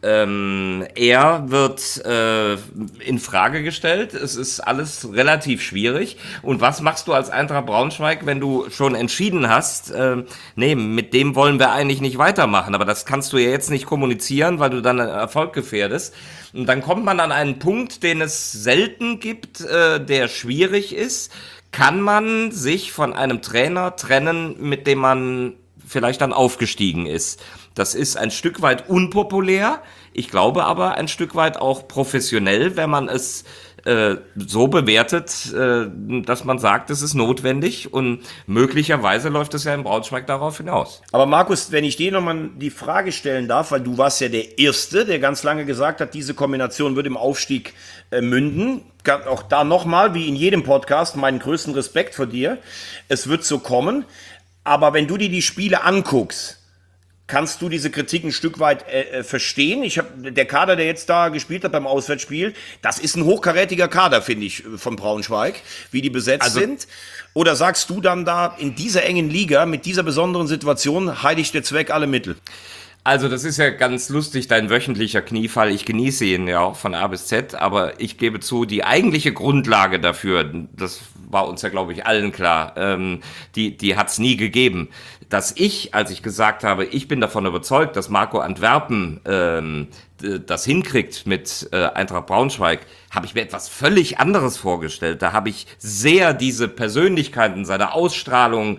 [SPEAKER 2] er wird in Frage gestellt. Es ist alles relativ schwierig. Und was machst du als Eintracht Braunschweig, wenn du schon entschieden hast, nee, mit dem wollen wir eigentlich nicht weitermachen. Aber das kannst du ja jetzt nicht kommunizieren, weil du dann Erfolg gefährdest. Und dann kommt man an einen Punkt, den es selten gibt, der schwierig ist. Kann man sich von einem Trainer trennen, mit dem man vielleicht dann aufgestiegen ist? Das ist ein Stück weit unpopulär, ich glaube aber ein Stück weit auch professionell, wenn man es so bewertet, dass man sagt, es ist notwendig und möglicherweise läuft es ja in Braunschweig darauf hinaus.
[SPEAKER 4] Aber Markus, wenn ich dir nochmal die Frage stellen darf, weil du warst ja der Erste, der ganz lange gesagt hat, diese Kombination wird im Aufstieg münden. Auch da nochmal, wie in jedem Podcast, meinen größten Respekt vor dir. Es wird so kommen, aber wenn du dir die Spiele anguckst, kannst du diese Kritik ein Stück weit verstehen? Der Kader, der jetzt da gespielt hat beim Auswärtsspiel, das ist ein hochkarätiger Kader, finde ich, von Braunschweig, wie die besetzt sind. Oder sagst du dann da, in dieser engen Liga, mit dieser besonderen Situation, heiligt der Zweck alle Mittel?
[SPEAKER 2] Also das ist ja ganz lustig, dein wöchentlicher Kniefall. Ich genieße ihn ja auch von A bis Z, aber ich gebe zu, die eigentliche Grundlage dafür, das war uns ja, glaube ich, allen klar, die hat es nie gegeben. Dass ich, als ich gesagt habe, ich bin davon überzeugt, dass Marco Antwerpen das hinkriegt mit Eintracht Braunschweig, habe ich mir etwas völlig anderes vorgestellt. Da habe ich sehr diese Persönlichkeiten, seine Ausstrahlung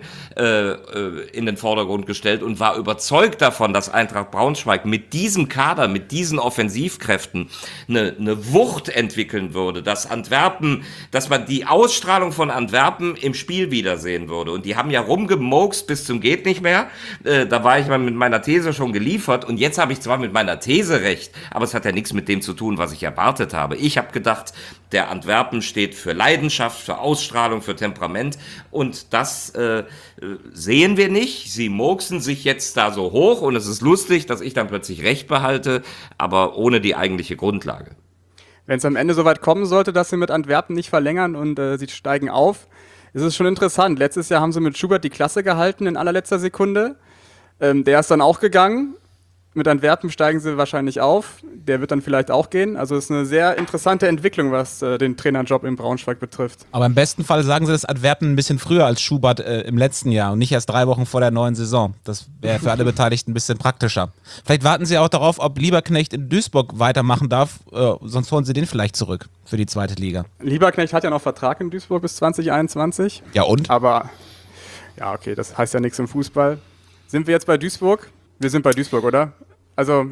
[SPEAKER 2] in den Vordergrund gestellt und war überzeugt davon, dass Eintracht Braunschweig mit diesem Kader, mit diesen Offensivkräften eine Wucht entwickeln würde, dass man die Ausstrahlung von Antwerpen im Spiel wiedersehen würde. Und die haben ja rumgemokst bis zum geht nicht mehr. Da war ich mal mit meiner These schon geliefert und jetzt habe ich zwar mit meiner These recht, aber es hat ja nichts mit dem zu tun, was ich erwartet habe. Ich habe gedacht, der Antwerpen steht für Leidenschaft, für Ausstrahlung, für Temperament und das sehen wir nicht. Sie moksen sich jetzt da so hoch und es ist lustig, dass ich dann plötzlich recht behalte, aber ohne die eigentliche Grundlage.
[SPEAKER 3] Wenn es am Ende soweit kommen sollte, dass sie mit Antwerpen nicht verlängern und sie steigen auf, ist es schon interessant. Letztes Jahr haben sie mit Schubert die Klasse gehalten in allerletzter Sekunde. Der ist dann auch gegangen. Mit Antwerpen steigen sie wahrscheinlich auf. Der wird dann vielleicht auch gehen. Also es ist eine sehr interessante Entwicklung, was den Trainerjob in Braunschweig betrifft. Aber
[SPEAKER 1] im besten Fall sagen sie das Antwerpen ein bisschen früher als Schubert im letzten Jahr und nicht erst 3 Wochen vor der neuen Saison. Das wäre für alle Beteiligten ein bisschen praktischer. Vielleicht warten sie auch darauf, ob Lieberknecht in Duisburg weitermachen darf. Sonst holen sie den vielleicht zurück für die 2. Liga.
[SPEAKER 3] Lieberknecht hat ja noch Vertrag in Duisburg bis 2021.
[SPEAKER 1] Ja und?
[SPEAKER 3] Aber, ja okay, das heißt ja nichts im Fußball. Sind wir jetzt bei Duisburg? Wir sind bei Duisburg, oder? Also,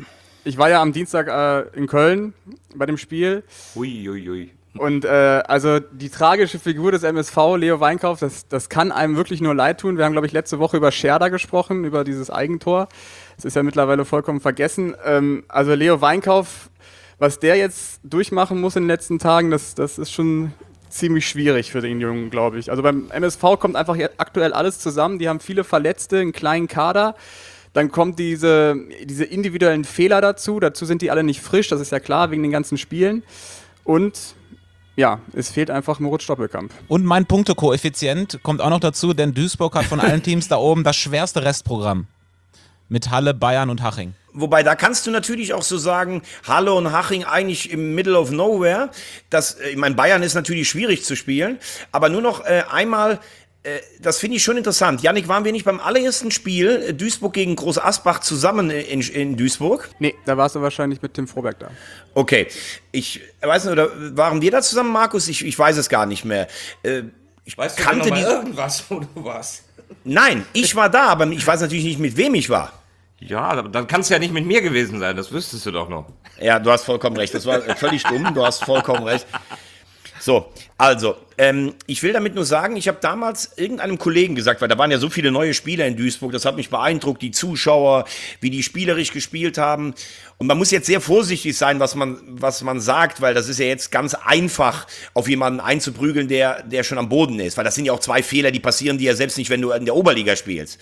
[SPEAKER 3] Ich war ja am Dienstag in Köln bei dem Spiel.
[SPEAKER 2] Ui.
[SPEAKER 3] Und also die tragische Figur des MSV, Leo Weinkauf, das kann einem wirklich nur leid tun. Wir haben, glaube ich, letzte Woche über Scherder gesprochen, über dieses Eigentor. Das ist ja mittlerweile vollkommen vergessen. Also Leo Weinkauf, was der jetzt durchmachen muss in den letzten Tagen, das ist schon ziemlich schwierig für den Jungen, glaube ich. Also beim MSV kommt einfach aktuell alles zusammen. Die haben viele Verletzte, einen kleinen Kader. Dann kommt diese individuellen Fehler dazu. Dazu sind die alle nicht frisch, das ist ja klar, wegen den ganzen Spielen. Und ja, es fehlt einfach Moritz Stoppelkamp.
[SPEAKER 1] Und mein Punktekoeffizient kommt auch noch dazu, denn Duisburg hat von allen Teams da oben das schwerste Restprogramm. Mit Halle, Bayern und Haching.
[SPEAKER 4] Wobei, da kannst du natürlich auch so sagen, Halle und Haching eigentlich im Middle of Nowhere. Ich meine, Bayern ist natürlich schwierig zu spielen, aber nur noch einmal, das finde ich schon interessant. Jannik, waren wir nicht beim allerersten Spiel Duisburg gegen Groß Asbach zusammen in Duisburg?
[SPEAKER 3] Nee, da warst du wahrscheinlich mit Tim Froberg da.
[SPEAKER 4] Okay, ich weiß nicht, oder waren wir da zusammen, Markus? Ich weiß es gar nicht mehr.
[SPEAKER 2] Weißt du
[SPEAKER 4] kannte
[SPEAKER 2] noch mal
[SPEAKER 4] die-
[SPEAKER 2] irgendwas, wo du warst?
[SPEAKER 4] Nein, ich war da, aber ich weiß natürlich nicht, mit wem ich war.
[SPEAKER 2] Ja, dann kann es ja nicht mit mir gewesen sein, das wüsstest du doch noch.
[SPEAKER 4] Ja, du hast vollkommen recht. Das war völlig dumm. Du hast vollkommen recht. So, also, ich will damit nur sagen, ich habe damals irgendeinem Kollegen gesagt, weil da waren ja so viele neue Spieler in Duisburg, das hat mich beeindruckt, die Zuschauer, wie die spielerisch gespielt haben. Und man muss jetzt sehr vorsichtig sein, was man sagt, weil das ist ja jetzt ganz einfach, auf jemanden einzuprügeln, der schon am Boden ist. Weil das sind ja auch zwei Fehler, die passieren dir ja selbst nicht, wenn du in der Oberliga spielst.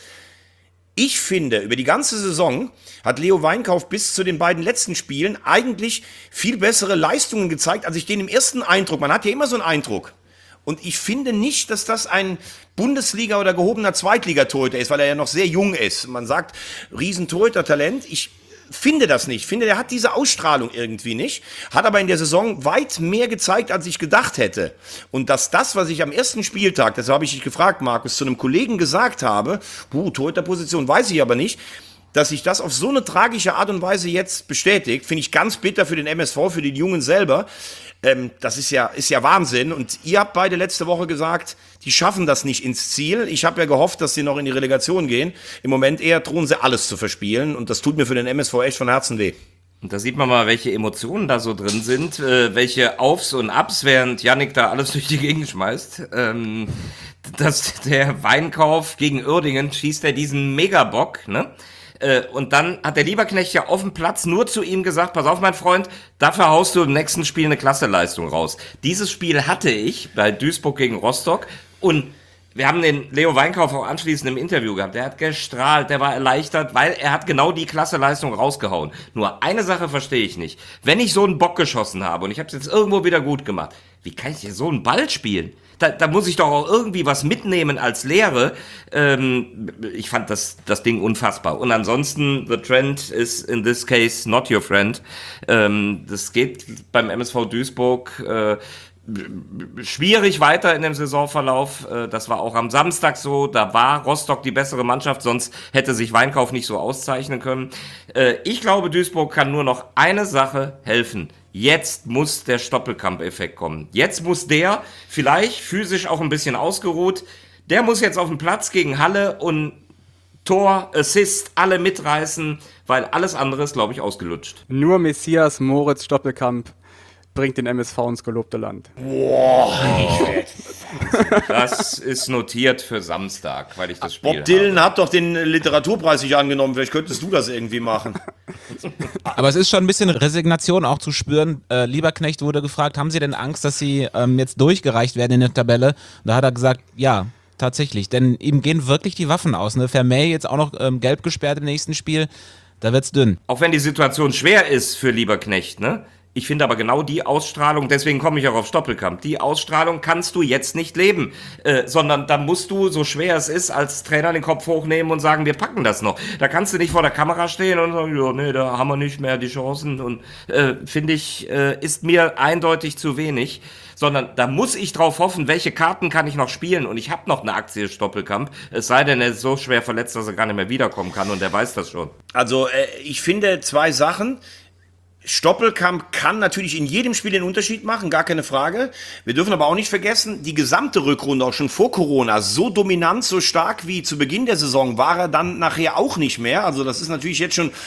[SPEAKER 4] Ich finde, über die ganze Saison hat Leo Weinkauf bis zu den beiden letzten Spielen eigentlich viel bessere Leistungen gezeigt, als ich den im ersten Eindruck. Man hat ja immer so einen Eindruck. Und ich finde nicht, dass das ein Bundesliga- oder gehobener Zweitligatorhüter ist, weil er ja noch sehr jung ist. Man sagt, Riesentorhüter-Talent. Ich finde das nicht. Ich finde, der hat diese Ausstrahlung irgendwie nicht. Hat aber in der Saison weit mehr gezeigt, als ich gedacht hätte. Und dass das, was ich am ersten Spieltag, das habe ich dich gefragt, Markus, zu einem Kollegen gesagt habe, Torhüterposition weiß ich aber nicht, dass sich das auf so eine tragische Art und Weise jetzt bestätigt, finde ich ganz bitter für den MSV, für den Jungen selber. Das ist ja Wahnsinn. Und ihr habt beide letzte Woche gesagt, die schaffen das nicht ins Ziel. Ich habe ja gehofft, dass sie noch in die Relegation gehen. Im Moment eher drohen sie alles zu verspielen. Und das tut mir für den MSV echt von Herzen weh.
[SPEAKER 2] Und da sieht man mal, welche Emotionen da so drin sind, welche Aufs und Abs, während Jannik da alles durch die Gegend schmeißt. Dass der Weinkauf gegen Uerdingen schießt er diesen Megabock, ne? Und dann hat der Lieberknecht ja auf dem Platz nur zu ihm gesagt, pass auf, mein Freund, dafür haust du im nächsten Spiel eine Klasseleistung raus. Dieses Spiel hatte ich bei Duisburg gegen Rostock und wir haben den Leo Weinkauf auch anschließend im Interview gehabt. Der hat gestrahlt, der war erleichtert, weil er hat genau die Klasseleistung rausgehauen. Nur eine Sache verstehe ich nicht. Wenn ich so einen Bock geschossen habe und ich habe es jetzt irgendwo wieder gut gemacht, wie kann ich hier so einen Ball spielen? Da muss ich doch auch irgendwie was mitnehmen als Lehre. Ich fand das Ding unfassbar. Und ansonsten, the trend is in this case not your friend. Das geht beim MSV Duisburg schwierig weiter in dem Saisonverlauf. Das war auch am Samstag so. Da war Rostock die bessere Mannschaft, sonst hätte sich Weinkauf nicht so auszeichnen können. Ich glaube, Duisburg kann nur noch eine Sache helfen. Jetzt muss der Stoppelkamp-Effekt kommen. Jetzt muss der, vielleicht physisch auch ein bisschen ausgeruht, der muss jetzt auf den Platz gegen Halle und Tor, Assist, alle mitreißen, weil alles andere ist, glaube ich, ausgelutscht.
[SPEAKER 3] Nur Messias Moritz Stoppelkamp bringt den MSV ins gelobte Land.
[SPEAKER 2] Das ist notiert für Samstag, weil ich das Spiel
[SPEAKER 4] Bob Dylan hat doch den Literaturpreis nicht angenommen. Vielleicht könntest du das irgendwie machen.
[SPEAKER 1] Aber es ist schon ein bisschen Resignation auch zu spüren. Lieberknecht wurde gefragt, haben Sie denn Angst, dass Sie jetzt durchgereicht werden in der Tabelle? Und da hat er gesagt, ja, tatsächlich. Denn ihm gehen wirklich die Waffen aus. Ne? Vermey jetzt auch noch gelb gesperrt im nächsten Spiel. Da wird's dünn.
[SPEAKER 2] Auch wenn die Situation schwer ist für Lieberknecht, ne? Ich finde aber genau die Ausstrahlung, deswegen komme ich auch auf Stoppelkamp, die Ausstrahlung kannst du jetzt nicht leben, sondern da musst du, so schwer es ist, als Trainer den Kopf hochnehmen und sagen, wir packen das noch. Da kannst du nicht vor der Kamera stehen und sagen, ja, nee, da haben wir nicht mehr die Chancen und finde ich, ist mir eindeutig zu wenig, sondern da muss ich drauf hoffen, welche Karten kann ich noch spielen und ich habe noch eine Aktie Stoppelkamp, es sei denn, er ist so schwer verletzt, dass er gar nicht mehr wiederkommen kann und er weiß das schon.
[SPEAKER 4] Also, ich finde zwei Sachen. Stoppelkamp kann natürlich in jedem Spiel den Unterschied machen, gar keine Frage. Wir dürfen aber auch nicht vergessen, die gesamte Rückrunde, auch schon vor Corona, so dominant, so stark wie zu Beginn der Saison, war er dann nachher auch nicht mehr. Also das ist natürlich jetzt schon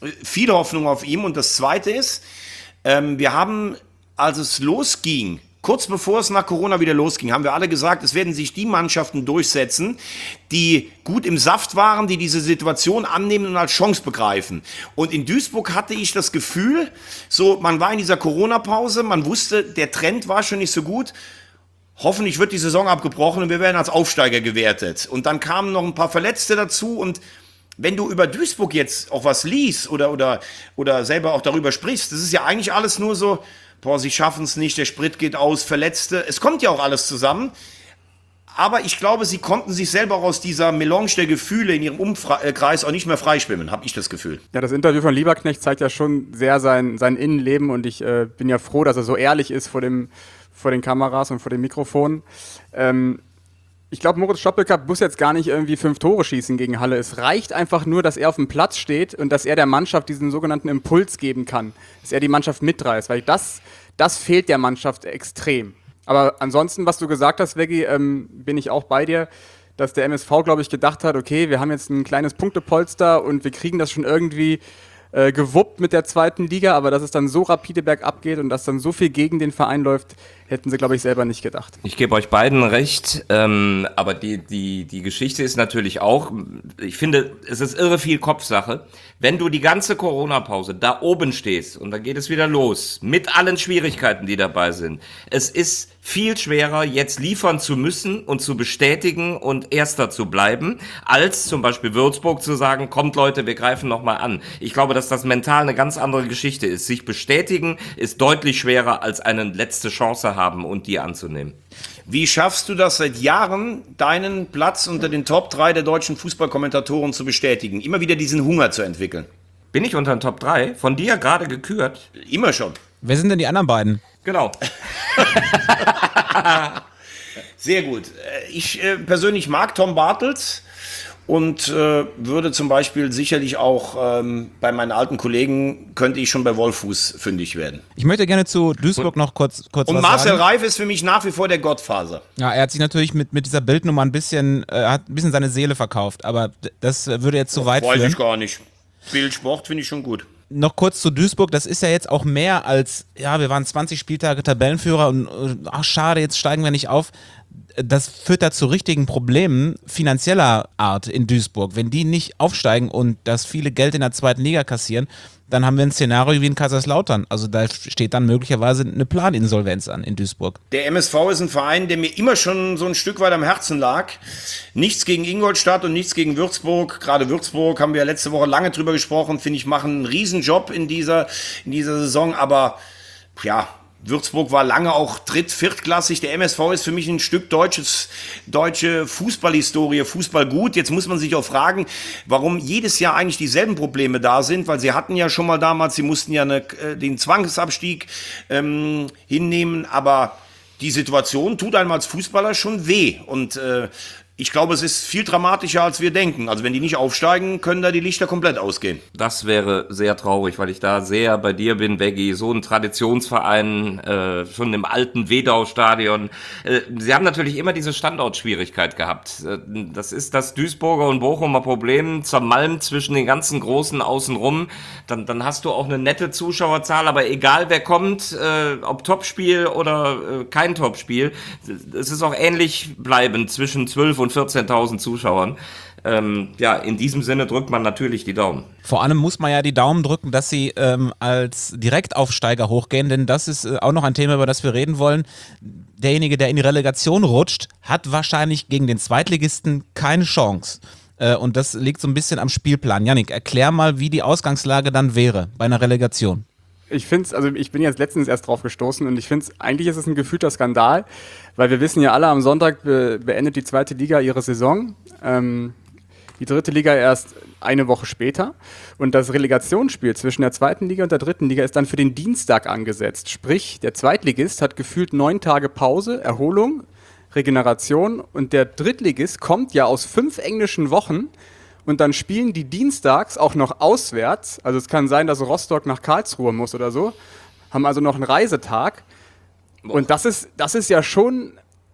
[SPEAKER 4] Viele Hoffnung auf ihm. Und das Zweite ist, wir haben, als es losging, kurz bevor es nach Corona wieder losging, haben wir alle gesagt, es werden sich die Mannschaften durchsetzen, die gut im Saft waren, die diese Situation annehmen und als Chance begreifen. Und in Duisburg hatte ich das Gefühl, so, man war in dieser Corona-Pause, man wusste, der Trend war schon nicht so gut. Hoffentlich wird die Saison abgebrochen und wir werden als Aufsteiger gewertet. Und dann kamen noch ein paar Verletzte dazu und wenn du über Duisburg jetzt auch was liest oder selber auch darüber sprichst, das ist ja eigentlich alles nur so, boah, sie schaffen es nicht, der Sprit geht aus, Verletzte. Es kommt ja auch alles zusammen. Aber ich glaube, sie konnten sich selber auch aus dieser Melange der Gefühle in ihrem Umkreis auch nicht mehr freischwimmen, habe ich das Gefühl.
[SPEAKER 3] Ja, das Interview von Lieberknecht zeigt ja schon sehr sein Innenleben und ich bin ja froh, dass er so ehrlich ist vor den Kameras und vor dem Mikrofon. Ich glaube, Moritz Stoppelkamp muss jetzt gar nicht irgendwie 5 Tore schießen gegen Halle. Es reicht einfach nur, dass er auf dem Platz steht und dass er der Mannschaft diesen sogenannten Impuls geben kann. Dass er die Mannschaft mitreißt, weil das fehlt der Mannschaft extrem. Aber ansonsten, was du gesagt hast, Veggi, bin ich auch bei dir, dass der MSV, glaube ich, gedacht hat, okay, wir haben jetzt ein kleines Punktepolster und wir kriegen das schon irgendwie gewuppt mit der zweiten Liga, aber dass es dann so rapide bergab geht und dass dann so viel gegen den Verein läuft, hätten sie, glaube ich, selber nicht gedacht.
[SPEAKER 2] Ich gebe euch beiden recht, aber die Geschichte ist natürlich auch, ich finde, es ist irre viel Kopfsache. Wenn du die ganze Corona-Pause da oben stehst und dann geht es wieder los, mit allen Schwierigkeiten, die dabei sind, es ist viel schwerer, jetzt liefern zu müssen und zu bestätigen und Erster zu bleiben, als zum Beispiel Würzburg zu sagen, kommt Leute, wir greifen nochmal an. Ich glaube, dass das mental eine ganz andere Geschichte ist. Sich bestätigen ist deutlich schwerer, als eine letzte Chance haben und die anzunehmen.
[SPEAKER 4] Wie schaffst du das seit Jahren, deinen Platz unter den Top 3 der deutschen Fußballkommentatoren zu bestätigen? Immer wieder diesen Hunger zu entwickeln?
[SPEAKER 2] Bin ich unter den Top 3? Von dir gerade gekürt?
[SPEAKER 4] Immer schon.
[SPEAKER 1] Wer sind denn die anderen beiden?
[SPEAKER 2] Genau.
[SPEAKER 4] Sehr gut. Ich persönlich mag Tom Bartels und würde zum Beispiel sicherlich auch bei meinen alten Kollegen, könnte ich schon bei Wolfuß fündig werden.
[SPEAKER 1] Ich möchte gerne zu Duisburg noch kurz
[SPEAKER 4] und
[SPEAKER 1] was
[SPEAKER 4] Marcel
[SPEAKER 1] sagen.
[SPEAKER 4] Reif ist für mich nach wie vor der Gottfaser.
[SPEAKER 1] Ja, er hat sich natürlich mit dieser Bildnummer hat ein bisschen seine Seele verkauft, aber das würde jetzt zu weit
[SPEAKER 4] Weiß
[SPEAKER 1] führen.
[SPEAKER 4] ich gar nicht. Bildsport finde ich schon gut.
[SPEAKER 1] Noch kurz zu Duisburg, das ist ja jetzt auch mehr als, ja, wir waren 20 Spieltage Tabellenführer und ach schade, jetzt steigen wir nicht auf. Das führt da zu richtigen Problemen finanzieller Art in Duisburg. Wenn die nicht aufsteigen und das viele Geld in der zweiten Liga kassieren, dann haben wir ein Szenario wie in Kaiserslautern. Also da steht dann möglicherweise eine Planinsolvenz an in Duisburg.
[SPEAKER 4] Der MSV ist ein Verein, der mir immer schon so ein Stück weit am Herzen lag. Nichts gegen Ingolstadt und nichts gegen Würzburg. Gerade Würzburg haben wir letzte Woche lange drüber gesprochen, finde ich, machen einen Riesenjob in dieser Saison. Aber ja, Würzburg war lange auch viertklassig. Der MSV ist für mich ein Stück deutsche Fußballhistorie, Fußball gut. Jetzt muss man sich auch fragen, warum jedes Jahr eigentlich dieselben Probleme da sind, weil sie hatten ja schon mal damals, sie mussten ja den Zwangsabstieg hinnehmen, aber die Situation tut einem als Fußballer schon weh und ich glaube, es ist viel dramatischer, als wir denken. Also wenn die nicht aufsteigen, können da die Lichter komplett ausgehen.
[SPEAKER 2] Das wäre sehr traurig, weil ich da sehr bei dir bin, Veggi. So ein Traditionsverein, schon im alten Wedau-Stadion. Sie haben natürlich immer diese Standortschwierigkeit gehabt. Das ist das Duisburger und Bochumer Problem, zermalmt zwischen den ganzen Großen außenrum. Dann hast du auch eine nette Zuschauerzahl, aber egal wer kommt, ob Topspiel oder kein Topspiel, es ist auch ähnlich bleibend zwischen 12.000 und 14.000 Zuschauern. Ja, in diesem Sinne drückt man natürlich die Daumen.
[SPEAKER 1] Vor allem muss man ja die Daumen drücken, dass sie als Direktaufsteiger hochgehen, denn das ist auch noch ein Thema, über das wir reden wollen. Derjenige, der in die Relegation rutscht, hat wahrscheinlich gegen den Zweitligisten keine Chance. Und das liegt so ein bisschen am Spielplan. Jannik, erklär mal, wie die Ausgangslage dann wäre bei einer Relegation.
[SPEAKER 3] Ich finde es, also ich bin jetzt letztens erst drauf gestoßen und ich finde es, eigentlich ist es ein gefühlter Skandal, weil wir wissen ja alle, am Sonntag beendet die zweite Liga ihre Saison, die dritte Liga erst eine Woche später und das Relegationsspiel zwischen der zweiten Liga und der dritten Liga ist dann für den Dienstag angesetzt. Sprich, der Zweitligist hat gefühlt 9 Tage Pause, Erholung, Regeneration und der Drittligist kommt ja aus 5 englischen Wochen. Und dann spielen die dienstags auch noch auswärts. Also es kann sein, dass Rostock nach Karlsruhe muss oder so. Haben also noch einen Reisetag. Und das ist ja schon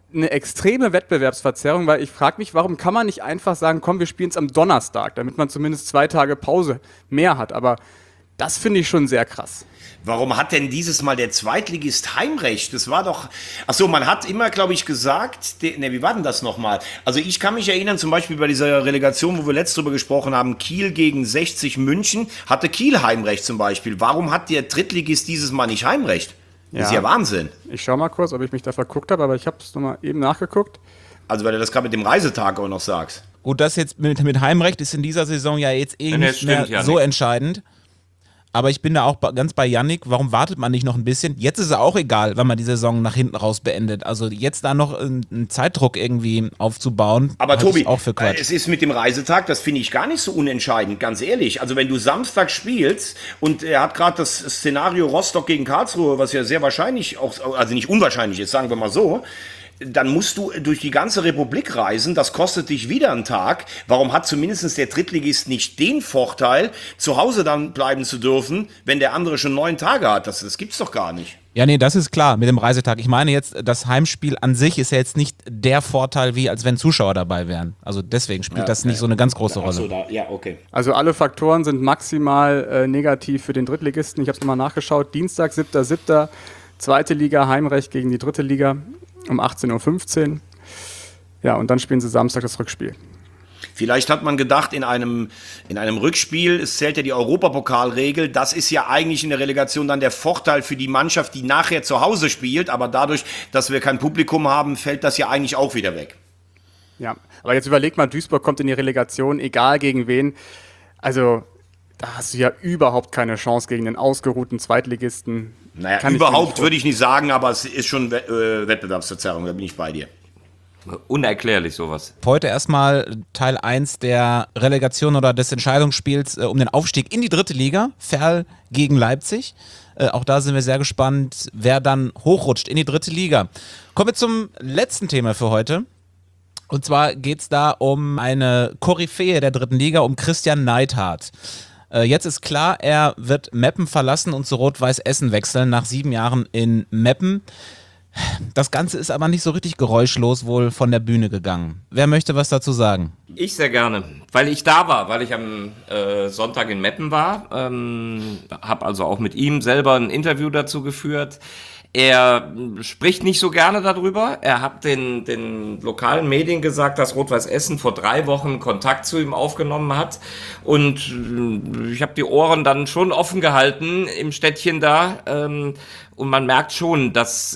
[SPEAKER 3] eine extreme Wettbewerbsverzerrung, weil ich frage mich, warum kann man nicht einfach sagen, komm, wir spielen es am Donnerstag, damit man zumindest 2 Tage Pause mehr hat. Aber das finde ich schon sehr krass.
[SPEAKER 4] Warum hat denn dieses Mal der Zweitligist Heimrecht? Das war doch, achso, man hat immer, glaube ich, gesagt, wie war denn das nochmal? Also ich kann mich erinnern, zum Beispiel bei dieser Relegation, wo wir letzt drüber gesprochen haben, Kiel gegen 60 München, hatte Kiel Heimrecht zum Beispiel. Warum hat der Drittligist dieses Mal nicht Heimrecht? Das ist ja Wahnsinn.
[SPEAKER 3] Ich schaue mal kurz, ob ich mich da verguckt habe, aber ich habe es nochmal eben nachgeguckt.
[SPEAKER 4] Also weil du das gerade mit dem Reisetag auch noch sagst.
[SPEAKER 1] Gut, das jetzt mit Heimrecht ist in dieser Saison ja jetzt eh nicht mehr so entscheidend. Aber ich bin da auch ganz bei Yannick. Warum wartet man nicht noch ein bisschen? Jetzt ist es auch egal, wenn man die Saison nach hinten raus beendet. Also jetzt da noch einen Zeitdruck irgendwie aufzubauen,
[SPEAKER 4] aber Tobi,
[SPEAKER 1] auch für Quatsch.
[SPEAKER 4] Es ist mit dem Reisetag, das finde ich gar nicht so unentscheidend, ganz ehrlich. Also wenn du Samstag spielst und er hat gerade das Szenario Rostock gegen Karlsruhe, was ja sehr wahrscheinlich auch, also nicht unwahrscheinlich ist, sagen wir mal so, dann musst du durch die ganze Republik reisen, das kostet dich wieder einen Tag. Warum hat zumindest der Drittligist nicht den Vorteil, zu Hause dann bleiben zu dürfen, wenn der andere schon 9 Tage hat? Das gibt's doch gar nicht.
[SPEAKER 1] Ja, nee, das ist klar mit dem Reisetag. Ich meine jetzt, das Heimspiel an sich ist ja jetzt nicht der Vorteil, wie als wenn Zuschauer dabei wären. Also deswegen spielt das nicht so eine ganz große Rolle.
[SPEAKER 4] Ja, okay.
[SPEAKER 3] Also alle Faktoren sind maximal negativ für den Drittligisten. Ich habe es nochmal nachgeschaut. Dienstag, 7.7., zweite Liga, Heimrecht gegen die dritte Liga um 18.15 Uhr. Ja, und dann spielen sie Samstag das Rückspiel.
[SPEAKER 4] Vielleicht hat man gedacht, in einem Rückspiel, es zählt ja die Europapokalregel, das ist ja eigentlich in der Relegation dann der Vorteil für die Mannschaft, die nachher zu Hause spielt, aber dadurch, dass wir kein Publikum haben, fällt das ja eigentlich auch wieder weg.
[SPEAKER 3] Ja, aber jetzt überleg mal, Duisburg kommt in die Relegation, egal gegen wen. Also, da hast du ja überhaupt keine Chance gegen den ausgeruhten Zweitligisten.
[SPEAKER 4] Naja, überhaupt würde ich nicht sagen, aber es ist schon Wettbewerbsverzerrung, da bin ich bei dir.
[SPEAKER 2] Unerklärlich sowas.
[SPEAKER 1] Heute erstmal Teil 1 der Relegation oder des Entscheidungsspiels um den Aufstieg in die dritte Liga. Ferl gegen Leipzig. Auch da sind wir sehr gespannt, wer dann hochrutscht in die dritte Liga. Kommen wir zum letzten Thema für heute. Und zwar geht es da um eine Koryphäe der dritten Liga, um Christian Neidhardt. Jetzt ist klar, er wird Meppen verlassen und zu Rot-Weiß Essen wechseln nach 7 Jahren in Meppen. Das Ganze ist aber nicht so richtig geräuschlos wohl von der Bühne gegangen. Wer möchte was dazu sagen?
[SPEAKER 2] Ich sehr gerne, weil ich da war, weil ich am Sonntag in Meppen war. Habe also auch mit ihm selber ein Interview dazu geführt. Er spricht nicht so gerne darüber. Er hat den lokalen Medien gesagt, dass Rot-Weiß Essen vor 3 Wochen Kontakt zu ihm aufgenommen hat. Und ich habe die Ohren dann schon offen gehalten im Städtchen da. Und man merkt schon, dass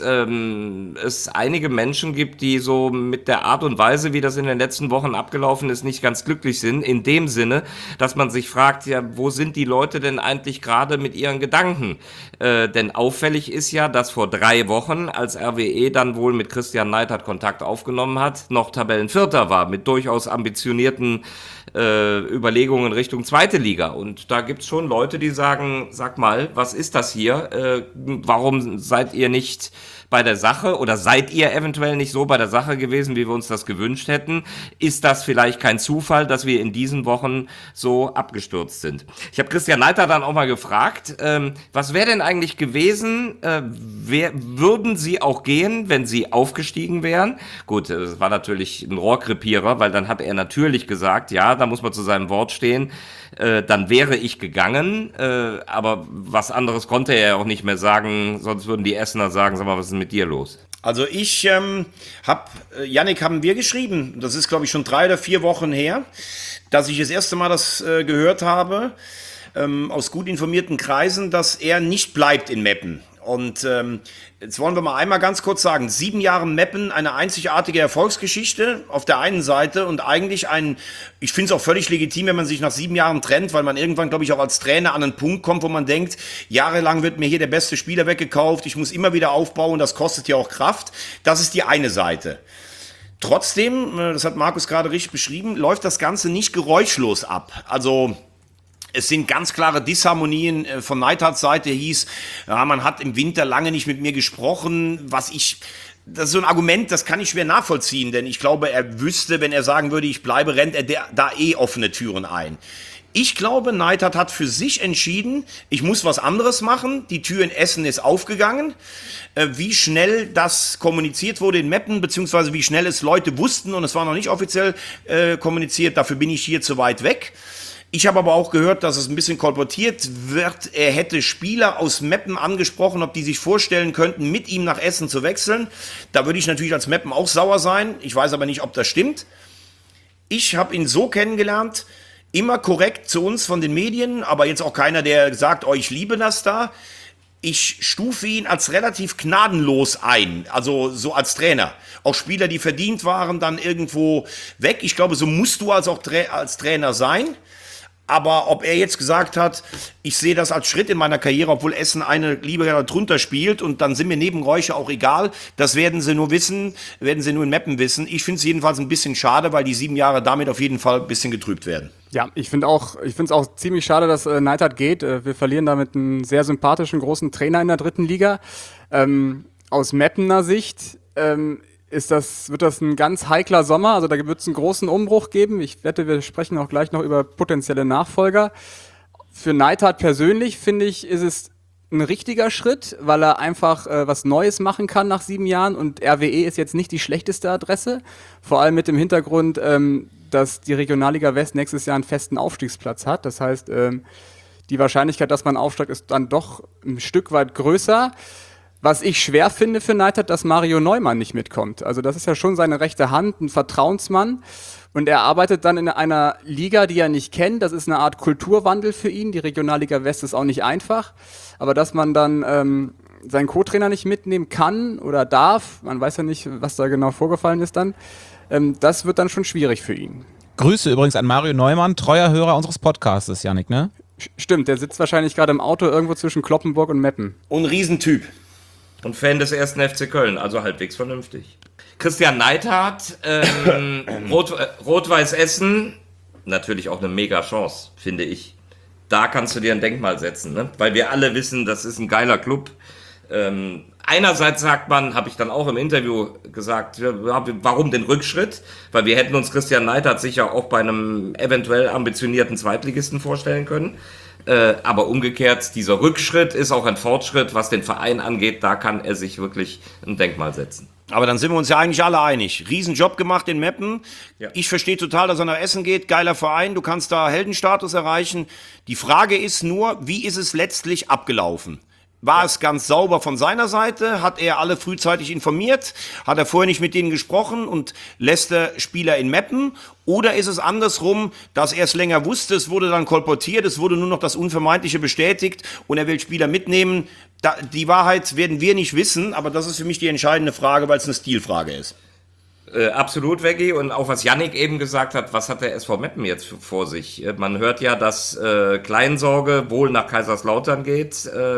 [SPEAKER 2] es einige Menschen gibt, die so mit der Art und Weise, wie das in den letzten Wochen abgelaufen ist, nicht ganz glücklich sind. In dem Sinne, dass man sich fragt, ja, wo sind die Leute denn eigentlich gerade mit ihren Gedanken? Denn auffällig ist ja, dass vor 3 Wochen, als RWE dann wohl mit Christian Neidhardt Kontakt aufgenommen hat, noch Tabellenvierter war, mit durchaus ambitionierten Überlegungen Richtung zweite Liga. Und da gibt's schon Leute, die sagen, sag mal, was ist das hier? Warum seid ihr nicht bei der Sache oder seid ihr eventuell nicht so bei der Sache gewesen, wie wir uns das gewünscht hätten? Ist das vielleicht kein Zufall, dass wir in diesen Wochen so abgestürzt sind? Ich habe Christian Neidhardt dann auch mal gefragt, was wäre denn eigentlich gewesen, würden sie auch gehen, wenn sie aufgestiegen wären? Gut, das war natürlich ein Rohrkrepierer, weil dann hat er natürlich gesagt, ja, da muss man zu seinem Wort stehen, dann wäre ich gegangen, aber was anderes konnte er ja auch nicht mehr sagen, sonst würden die Essener sagen, sag mal, was ist denn mit dir los?
[SPEAKER 4] Also ich Yannick, haben wir geschrieben, das ist glaube ich schon 3 oder 4 Wochen her, dass ich das erste Mal das gehört habe, aus gut informierten Kreisen, dass er nicht bleibt in Meppen. Und jetzt wollen wir mal einmal ganz kurz sagen, 7 Jahre Meppen, eine einzigartige Erfolgsgeschichte auf der einen Seite und eigentlich ich finde es auch völlig legitim, wenn man sich nach 7 Jahren trennt, weil man irgendwann, glaube ich, auch als Trainer an einen Punkt kommt, wo man denkt, jahrelang wird mir hier der beste Spieler weggekauft, ich muss immer wieder aufbauen, das kostet ja auch Kraft. Das ist die eine Seite. Trotzdem, das hat Markus gerade richtig beschrieben, läuft das Ganze nicht geräuschlos ab. Also es sind ganz klare Disharmonien von Neidhardts Seite, hieß, ja, man hat im Winter lange nicht mit mir gesprochen, das ist so ein Argument, das kann ich schwer nachvollziehen, denn ich glaube, er wüsste, wenn er sagen würde, ich bleibe, rennt er da offene Türen ein. Ich glaube, Neidhardt hat für sich entschieden, ich muss was anderes machen. Die Tür in Essen ist aufgegangen. Wie schnell das kommuniziert wurde in Meppen, beziehungsweise wie schnell es Leute wussten und es war noch nicht offiziell kommuniziert, dafür bin ich hier zu weit weg. Ich habe aber auch gehört, dass es ein bisschen kolportiert wird. Er hätte Spieler aus Meppen angesprochen, ob die sich vorstellen könnten, mit ihm nach Essen zu wechseln. Da würde ich natürlich als Meppen auch sauer sein. Ich weiß aber nicht, ob das stimmt. Ich habe ihn so kennengelernt, immer korrekt zu uns von den Medien, aber jetzt auch keiner, der sagt, oh, ich liebe das da. Ich stufe ihn als relativ gnadenlos ein, also so als Trainer. Auch Spieler, die verdient waren, dann irgendwo weg. Ich glaube, so musst du als Trainer sein. Aber ob er jetzt gesagt hat, ich sehe das als Schritt in meiner Karriere, obwohl Essen eine Liga drunter spielt und dann sind mir Nebengeräusche auch egal, das werden sie nur in Meppen wissen. Ich finde es jedenfalls ein bisschen schade, weil die 7 Jahre damit auf jeden Fall ein bisschen getrübt werden.
[SPEAKER 3] Ja, ich finde es auch ziemlich schade, dass Neidhardt geht. Wir verlieren damit einen sehr sympathischen, großen Trainer in der 3. Liga. Aus Meppener Sicht wird das ein ganz heikler Sommer. Also da wird es einen großen Umbruch geben. Ich wette, wir sprechen auch gleich noch über potenzielle Nachfolger. Für Neidhardt persönlich, finde ich, ist es ein richtiger Schritt, weil er einfach was Neues machen kann nach 7 Jahren. Und RWE ist jetzt nicht die schlechteste Adresse. Vor allem mit dem Hintergrund, dass die Regionalliga West nächstes Jahr einen festen Aufstiegsplatz hat. Das heißt, die Wahrscheinlichkeit, dass man aufsteigt, ist dann doch ein Stück weit größer. Was ich schwer finde für Neidhardt, dass Mario Neumann nicht mitkommt. Also das ist ja schon seine rechte Hand, ein Vertrauensmann. Und er arbeitet dann in einer Liga, die er nicht kennt. Das ist eine Art Kulturwandel für ihn. Die Regionalliga West ist auch nicht einfach. Aber dass man dann seinen Co-Trainer nicht mitnehmen kann oder darf, man weiß ja nicht, was da genau vorgefallen ist dann, das wird dann schon schwierig für ihn.
[SPEAKER 1] Grüße übrigens an Mario Neumann, treuer Hörer unseres Podcasts, Yannick, ne?
[SPEAKER 3] Stimmt, der sitzt wahrscheinlich gerade im Auto irgendwo zwischen Kloppenburg und Meppen.
[SPEAKER 4] Und ein Riesentyp.
[SPEAKER 2] Und Fan des 1. FC Köln, also halbwegs vernünftig. Christian Neidhardt, Rot-Weiß Essen, natürlich auch eine mega Chance, finde ich. Da kannst du dir ein Denkmal setzen, ne? Weil wir alle wissen, das ist ein geiler Club. Einerseits sagt man, habe ich dann auch im Interview gesagt, warum den Rückschritt? Weil wir hätten uns Christian Neidhardt sicher auch bei einem eventuell ambitionierten Zweitligisten vorstellen können. Aber umgekehrt, dieser Rückschritt ist auch ein Fortschritt, was den Verein angeht. Da kann er sich wirklich ein Denkmal setzen.
[SPEAKER 4] Aber dann sind wir uns ja eigentlich alle einig. Riesenjob gemacht in Meppen. Ja. Ich verstehe total, dass er nach Essen geht. Geiler Verein, du kannst da Heldenstatus erreichen. Die Frage ist nur, wie ist es letztlich abgelaufen? War es ganz sauber von seiner Seite? Hat er alle frühzeitig informiert? Hat er vorher nicht mit denen gesprochen und lässt der Spieler in Meppen? Oder ist es andersrum, dass er es länger wusste, es wurde dann kolportiert, es wurde nur noch das Unvermeidliche bestätigt und er will Spieler mitnehmen? Die Wahrheit werden wir nicht wissen, aber das ist für mich die entscheidende Frage, weil es eine Stilfrage ist.
[SPEAKER 2] Absolut, Veggie. Und auch was Yannick eben gesagt hat, was hat der SV Meppen jetzt vor sich? Man hört ja, dass Kleinsorge wohl nach Kaiserslautern geht.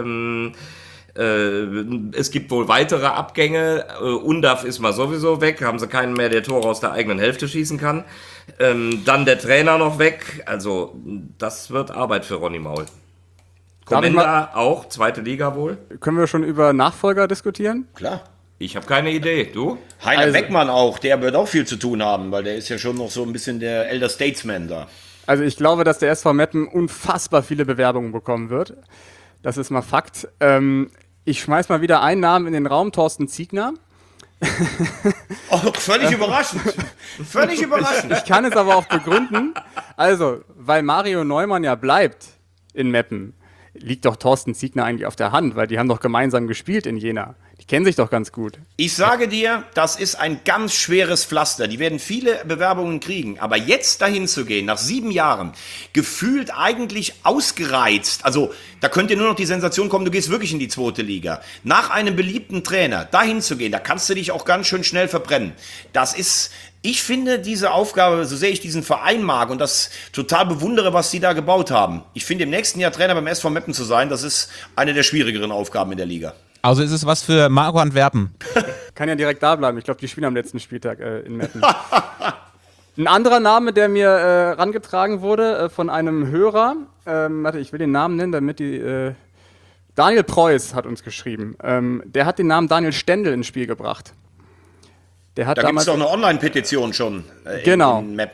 [SPEAKER 2] Es gibt wohl weitere Abgänge. Undav ist mal sowieso weg. Haben sie keinen mehr, der Tore aus der eigenen Hälfte schießen kann. Dann der Trainer noch weg. Also das wird Arbeit für Ronny Maul. Komenda auch, 2. Liga wohl.
[SPEAKER 3] Können wir schon über Nachfolger diskutieren?
[SPEAKER 4] Klar.
[SPEAKER 2] Ich habe keine Idee. Du?
[SPEAKER 4] Heiner Beckmann auch, der wird auch viel zu tun haben, weil der ist ja schon noch so ein bisschen der Elder Statesman da.
[SPEAKER 3] Also ich glaube, dass der SV Meppen unfassbar viele Bewerbungen bekommen wird. Das ist mal Fakt. Ich schmeiß mal wieder einen Namen in den Raum, Thorsten Ziegner.
[SPEAKER 4] Oh, völlig überraschend. Völlig überraschend.
[SPEAKER 3] Ich kann es aber auch begründen. Also, weil Mario Neumann ja bleibt in Meppen, liegt doch Thorsten Ziegner eigentlich auf der Hand, weil die haben doch gemeinsam gespielt in Jena. Die kennen sich doch ganz gut.
[SPEAKER 4] Ich sage dir, das ist ein ganz schweres Pflaster. Die werden viele Bewerbungen kriegen. Aber jetzt dahin zu gehen, nach 7 Jahren, gefühlt eigentlich ausgereizt. Also, da könnte nur noch die Sensation kommen, du gehst wirklich in die 2. Liga. Nach einem beliebten Trainer dahin zu gehen, da kannst du dich auch ganz schön schnell verbrennen. Das ist... Ich finde diese Aufgabe, so sehr ich diesen Verein mag und das total bewundere, was sie da gebaut haben. Ich finde, im nächsten Jahr Trainer beim SV Meppen zu sein, das ist eine der schwierigeren Aufgaben in der Liga.
[SPEAKER 1] Also ist es was für Marco Antwerpen.
[SPEAKER 3] Kann ja direkt da bleiben. Ich glaube, die spielen am letzten Spieltag in Meppen. Ein anderer Name, der mir rangetragen wurde von einem Hörer, warte, ich will den Namen nennen, damit die... Daniel Preuß hat uns geschrieben. Der hat den Namen Daniel Stendel ins Spiel gebracht.
[SPEAKER 4] Da gibt es doch eine Online-Petition schon
[SPEAKER 3] genau.
[SPEAKER 4] in Meppen.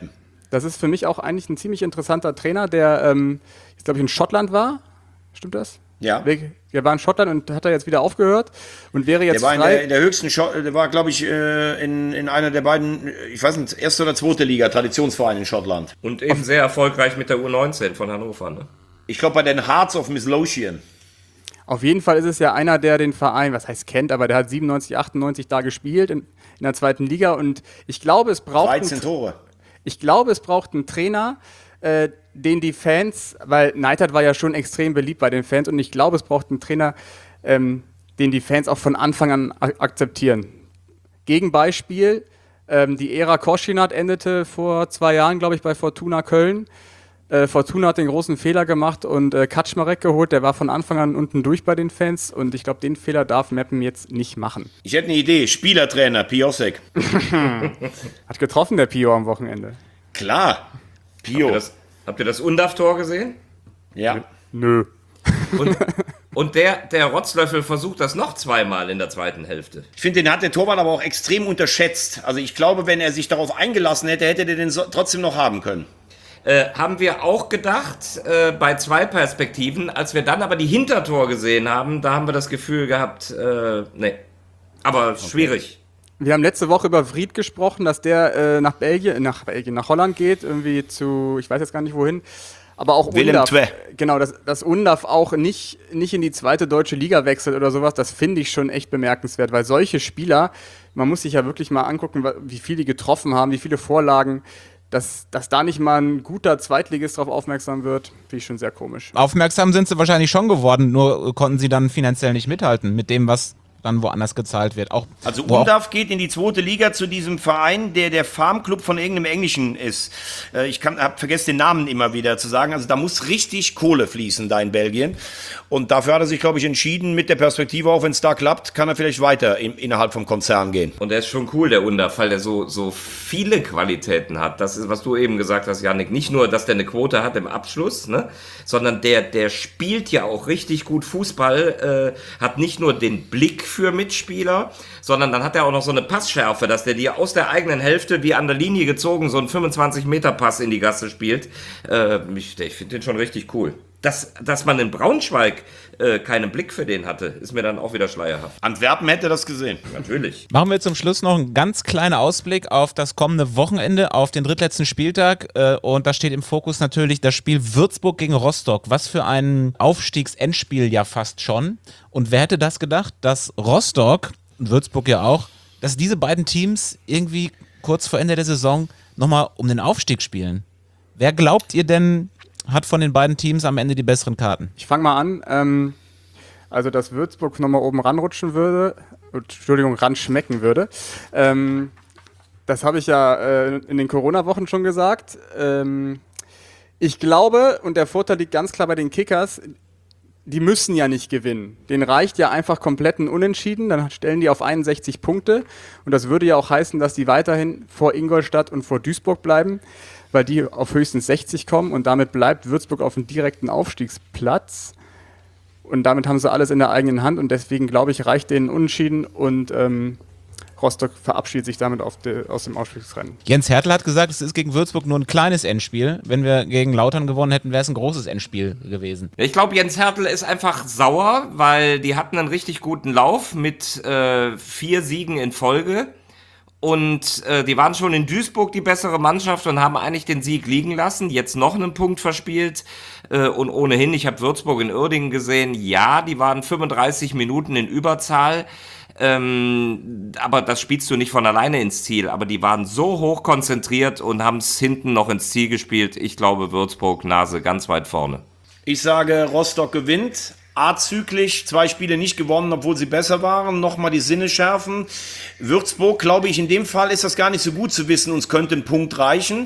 [SPEAKER 3] Das ist für mich auch eigentlich ein ziemlich interessanter Trainer, der jetzt, glaube ich, in Schottland war. Stimmt das?
[SPEAKER 4] Ja.
[SPEAKER 3] Der war in Schottland und hat da jetzt wieder aufgehört und wäre jetzt
[SPEAKER 4] Der war
[SPEAKER 3] frei.
[SPEAKER 4] in der höchsten, der war, glaube ich, in einer der beiden, ich weiß nicht, erste oder zweite Liga, Traditionsverein in Schottland.
[SPEAKER 2] Und eben sehr erfolgreich mit der U19 von Hannover, ne?
[SPEAKER 4] Ich glaube, bei den Hearts of Miss Lothian.
[SPEAKER 3] Auf jeden Fall ist es ja einer, der den Verein, was heißt kennt, aber der hat 97, 98 da gespielt in der zweiten Liga und ich glaube, es braucht
[SPEAKER 4] 13 Tore.
[SPEAKER 3] einen Trainer, den die Fans, weil Neidhardt war ja schon extrem beliebt bei den Fans und ich glaube, es braucht einen Trainer, den die Fans auch von Anfang an akzeptieren. Gegenbeispiel, die Ära Koschinat endete vor 2 Jahren, glaube ich, bei Fortuna Köln. Fortuna hat den großen Fehler gemacht und Kaczmarek geholt, der war von Anfang an unten durch bei den Fans und ich glaube, den Fehler darf Meppen jetzt nicht machen.
[SPEAKER 4] Ich hätte eine Idee, Spielertrainer, Piosek.
[SPEAKER 3] Hat getroffen, der Pio am Wochenende.
[SPEAKER 4] Klar, Pio.
[SPEAKER 2] Habt ihr das Undaf-Tor gesehen?
[SPEAKER 4] Ja.
[SPEAKER 3] Nö.
[SPEAKER 2] Und der Rotzlöffel versucht das noch 2-mal in der zweiten Hälfte.
[SPEAKER 4] Ich finde, den hat der Torwart aber auch extrem unterschätzt. Also ich glaube, wenn er sich darauf eingelassen hätte, hätte er den trotzdem noch haben können.
[SPEAKER 2] Haben wir auch gedacht, bei 2 Perspektiven. Als wir dann aber die Hintertor gesehen haben, da haben wir das Gefühl gehabt, nee. Aber schwierig.
[SPEAKER 3] Wir haben letzte Woche über Vried gesprochen, dass der nach Holland geht, irgendwie zu, ich weiß jetzt gar nicht wohin. Aber auch
[SPEAKER 4] Willem
[SPEAKER 3] Undaf,
[SPEAKER 4] II.
[SPEAKER 3] genau, dass Undaf auch nicht in die zweite deutsche Liga wechselt oder sowas, das finde ich schon echt bemerkenswert, weil solche Spieler, man muss sich ja wirklich mal angucken, wie viele die getroffen haben, wie viele Vorlagen, dass da nicht mal ein guter Zweitligist drauf aufmerksam wird, finde ich schon sehr komisch.
[SPEAKER 1] Aufmerksam sind sie wahrscheinlich schon geworden, nur konnten sie dann finanziell nicht mithalten mit dem, was dann woanders gezahlt wird.
[SPEAKER 4] Also Undaf geht in die zweite Liga zu diesem Verein, der Farmclub von irgendeinem Englischen ist. Ich habe vergessen den Namen immer wieder zu sagen. Also da muss richtig Kohle fließen da in Belgien. Und dafür hat er sich, glaube ich, entschieden mit der Perspektive, auch wenn es da klappt, kann er vielleicht weiter innerhalb vom Konzern gehen.
[SPEAKER 2] Und er ist schon cool, der Undaf, weil der so viele Qualitäten hat. Das ist, was du eben gesagt hast, Yannick. Nicht nur, dass der eine Quote hat im Abschluss, ne, sondern der spielt ja auch richtig gut Fußball, hat nicht nur den Blick für Mitspieler, sondern dann hat er auch noch so eine Passschärfe, dass der dir aus der eigenen Hälfte wie an der Linie gezogen so einen 25-Meter-Pass in die Gasse spielt. Ich finde den schon richtig cool. Dass man in Braunschweig keinen Blick für den hatte, ist mir dann auch wieder schleierhaft.
[SPEAKER 4] Antwerpen hätte das gesehen.
[SPEAKER 2] Natürlich.
[SPEAKER 1] Machen wir zum Schluss noch einen ganz kleinen Ausblick auf das kommende Wochenende, auf den drittletzten Spieltag. Und da steht im Fokus natürlich das Spiel Würzburg gegen Rostock. Was für ein Aufstiegsendspiel ja fast schon. Und wer hätte das gedacht, dass Rostock, und Würzburg ja auch, dass diese beiden Teams irgendwie kurz vor Ende der Saison nochmal um den Aufstieg spielen? Wer glaubt ihr denn, hat von den beiden Teams am Ende die besseren Karten?
[SPEAKER 3] Ich fange mal an. Also, dass Würzburg nochmal oben ranrutschen würde, ranschmecken würde. Das habe ich ja in den Corona-Wochen schon gesagt. Ich glaube, und der Vorteil liegt ganz klar bei den Kickers, die müssen ja nicht gewinnen. Denen reicht ja einfach komplett ein Unentschieden, dann stellen die auf 61 Punkte. Und das würde ja auch heißen, dass die weiterhin vor Ingolstadt und vor Duisburg bleiben, weil die auf höchstens 60 kommen und damit bleibt Würzburg auf dem direkten Aufstiegsplatz. Und damit haben sie alles in der eigenen Hand und deswegen, glaube ich, reicht denen Unentschieden und Rostock verabschiedet sich damit aus dem Aufstiegsrennen.
[SPEAKER 1] Jens Hertel hat gesagt, es ist gegen Würzburg nur ein kleines Endspiel. Wenn wir gegen Lautern gewonnen hätten, wäre es ein großes Endspiel gewesen.
[SPEAKER 2] Ich glaube, Jens Hertel ist einfach sauer, weil die hatten einen richtig guten Lauf mit 4 Siegen in Folge. Und die waren schon in Duisburg die bessere Mannschaft und haben eigentlich den Sieg liegen lassen. Jetzt noch einen Punkt verspielt. Und ohnehin, ich habe Würzburg in Uerdingen gesehen. Ja, die waren 35 Minuten in Überzahl. Aber das spielst du nicht von alleine ins Ziel. Aber die waren so hoch konzentriert und haben es hinten noch ins Ziel gespielt. Ich glaube, Würzburg, Nase ganz weit vorne.
[SPEAKER 4] Ich sage, Rostock gewinnt. Azyklisch, 2 Spiele nicht gewonnen, obwohl sie besser waren. Nochmal die Sinne schärfen. Würzburg, glaube ich, in dem Fall ist das gar nicht so gut zu wissen. Uns könnte ein Punkt reichen.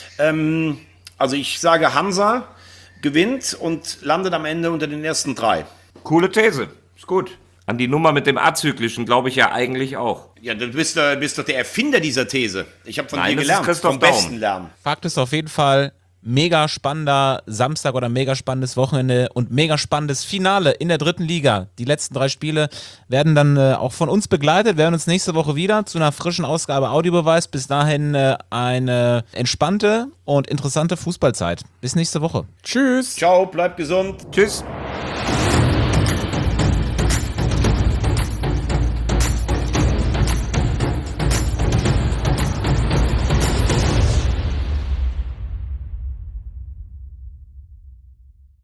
[SPEAKER 4] Also ich sage, Hansa gewinnt und landet am Ende unter den ersten 3.
[SPEAKER 2] Coole These. Ist gut. An die Nummer mit dem Azyklischen glaube ich ja eigentlich auch.
[SPEAKER 4] Ja, du bist doch der Erfinder dieser These. Ich habe von dir
[SPEAKER 2] das
[SPEAKER 4] gelernt.
[SPEAKER 2] ist Christoph
[SPEAKER 4] vom
[SPEAKER 2] Daum.
[SPEAKER 4] Besten lernen.
[SPEAKER 1] Fakt ist auf jeden Fall, mega spannender Samstag oder mega spannendes Wochenende und mega spannendes Finale in der 3. Liga. Die letzten 3 Spiele werden dann auch von uns begleitet. Wir hören uns nächste Woche wieder zu einer frischen Ausgabe Audiobeweis. Bis dahin eine entspannte und interessante Fußballzeit. Bis nächste Woche.
[SPEAKER 3] Tschüss.
[SPEAKER 4] Ciao, bleibt gesund.
[SPEAKER 2] Tschüss.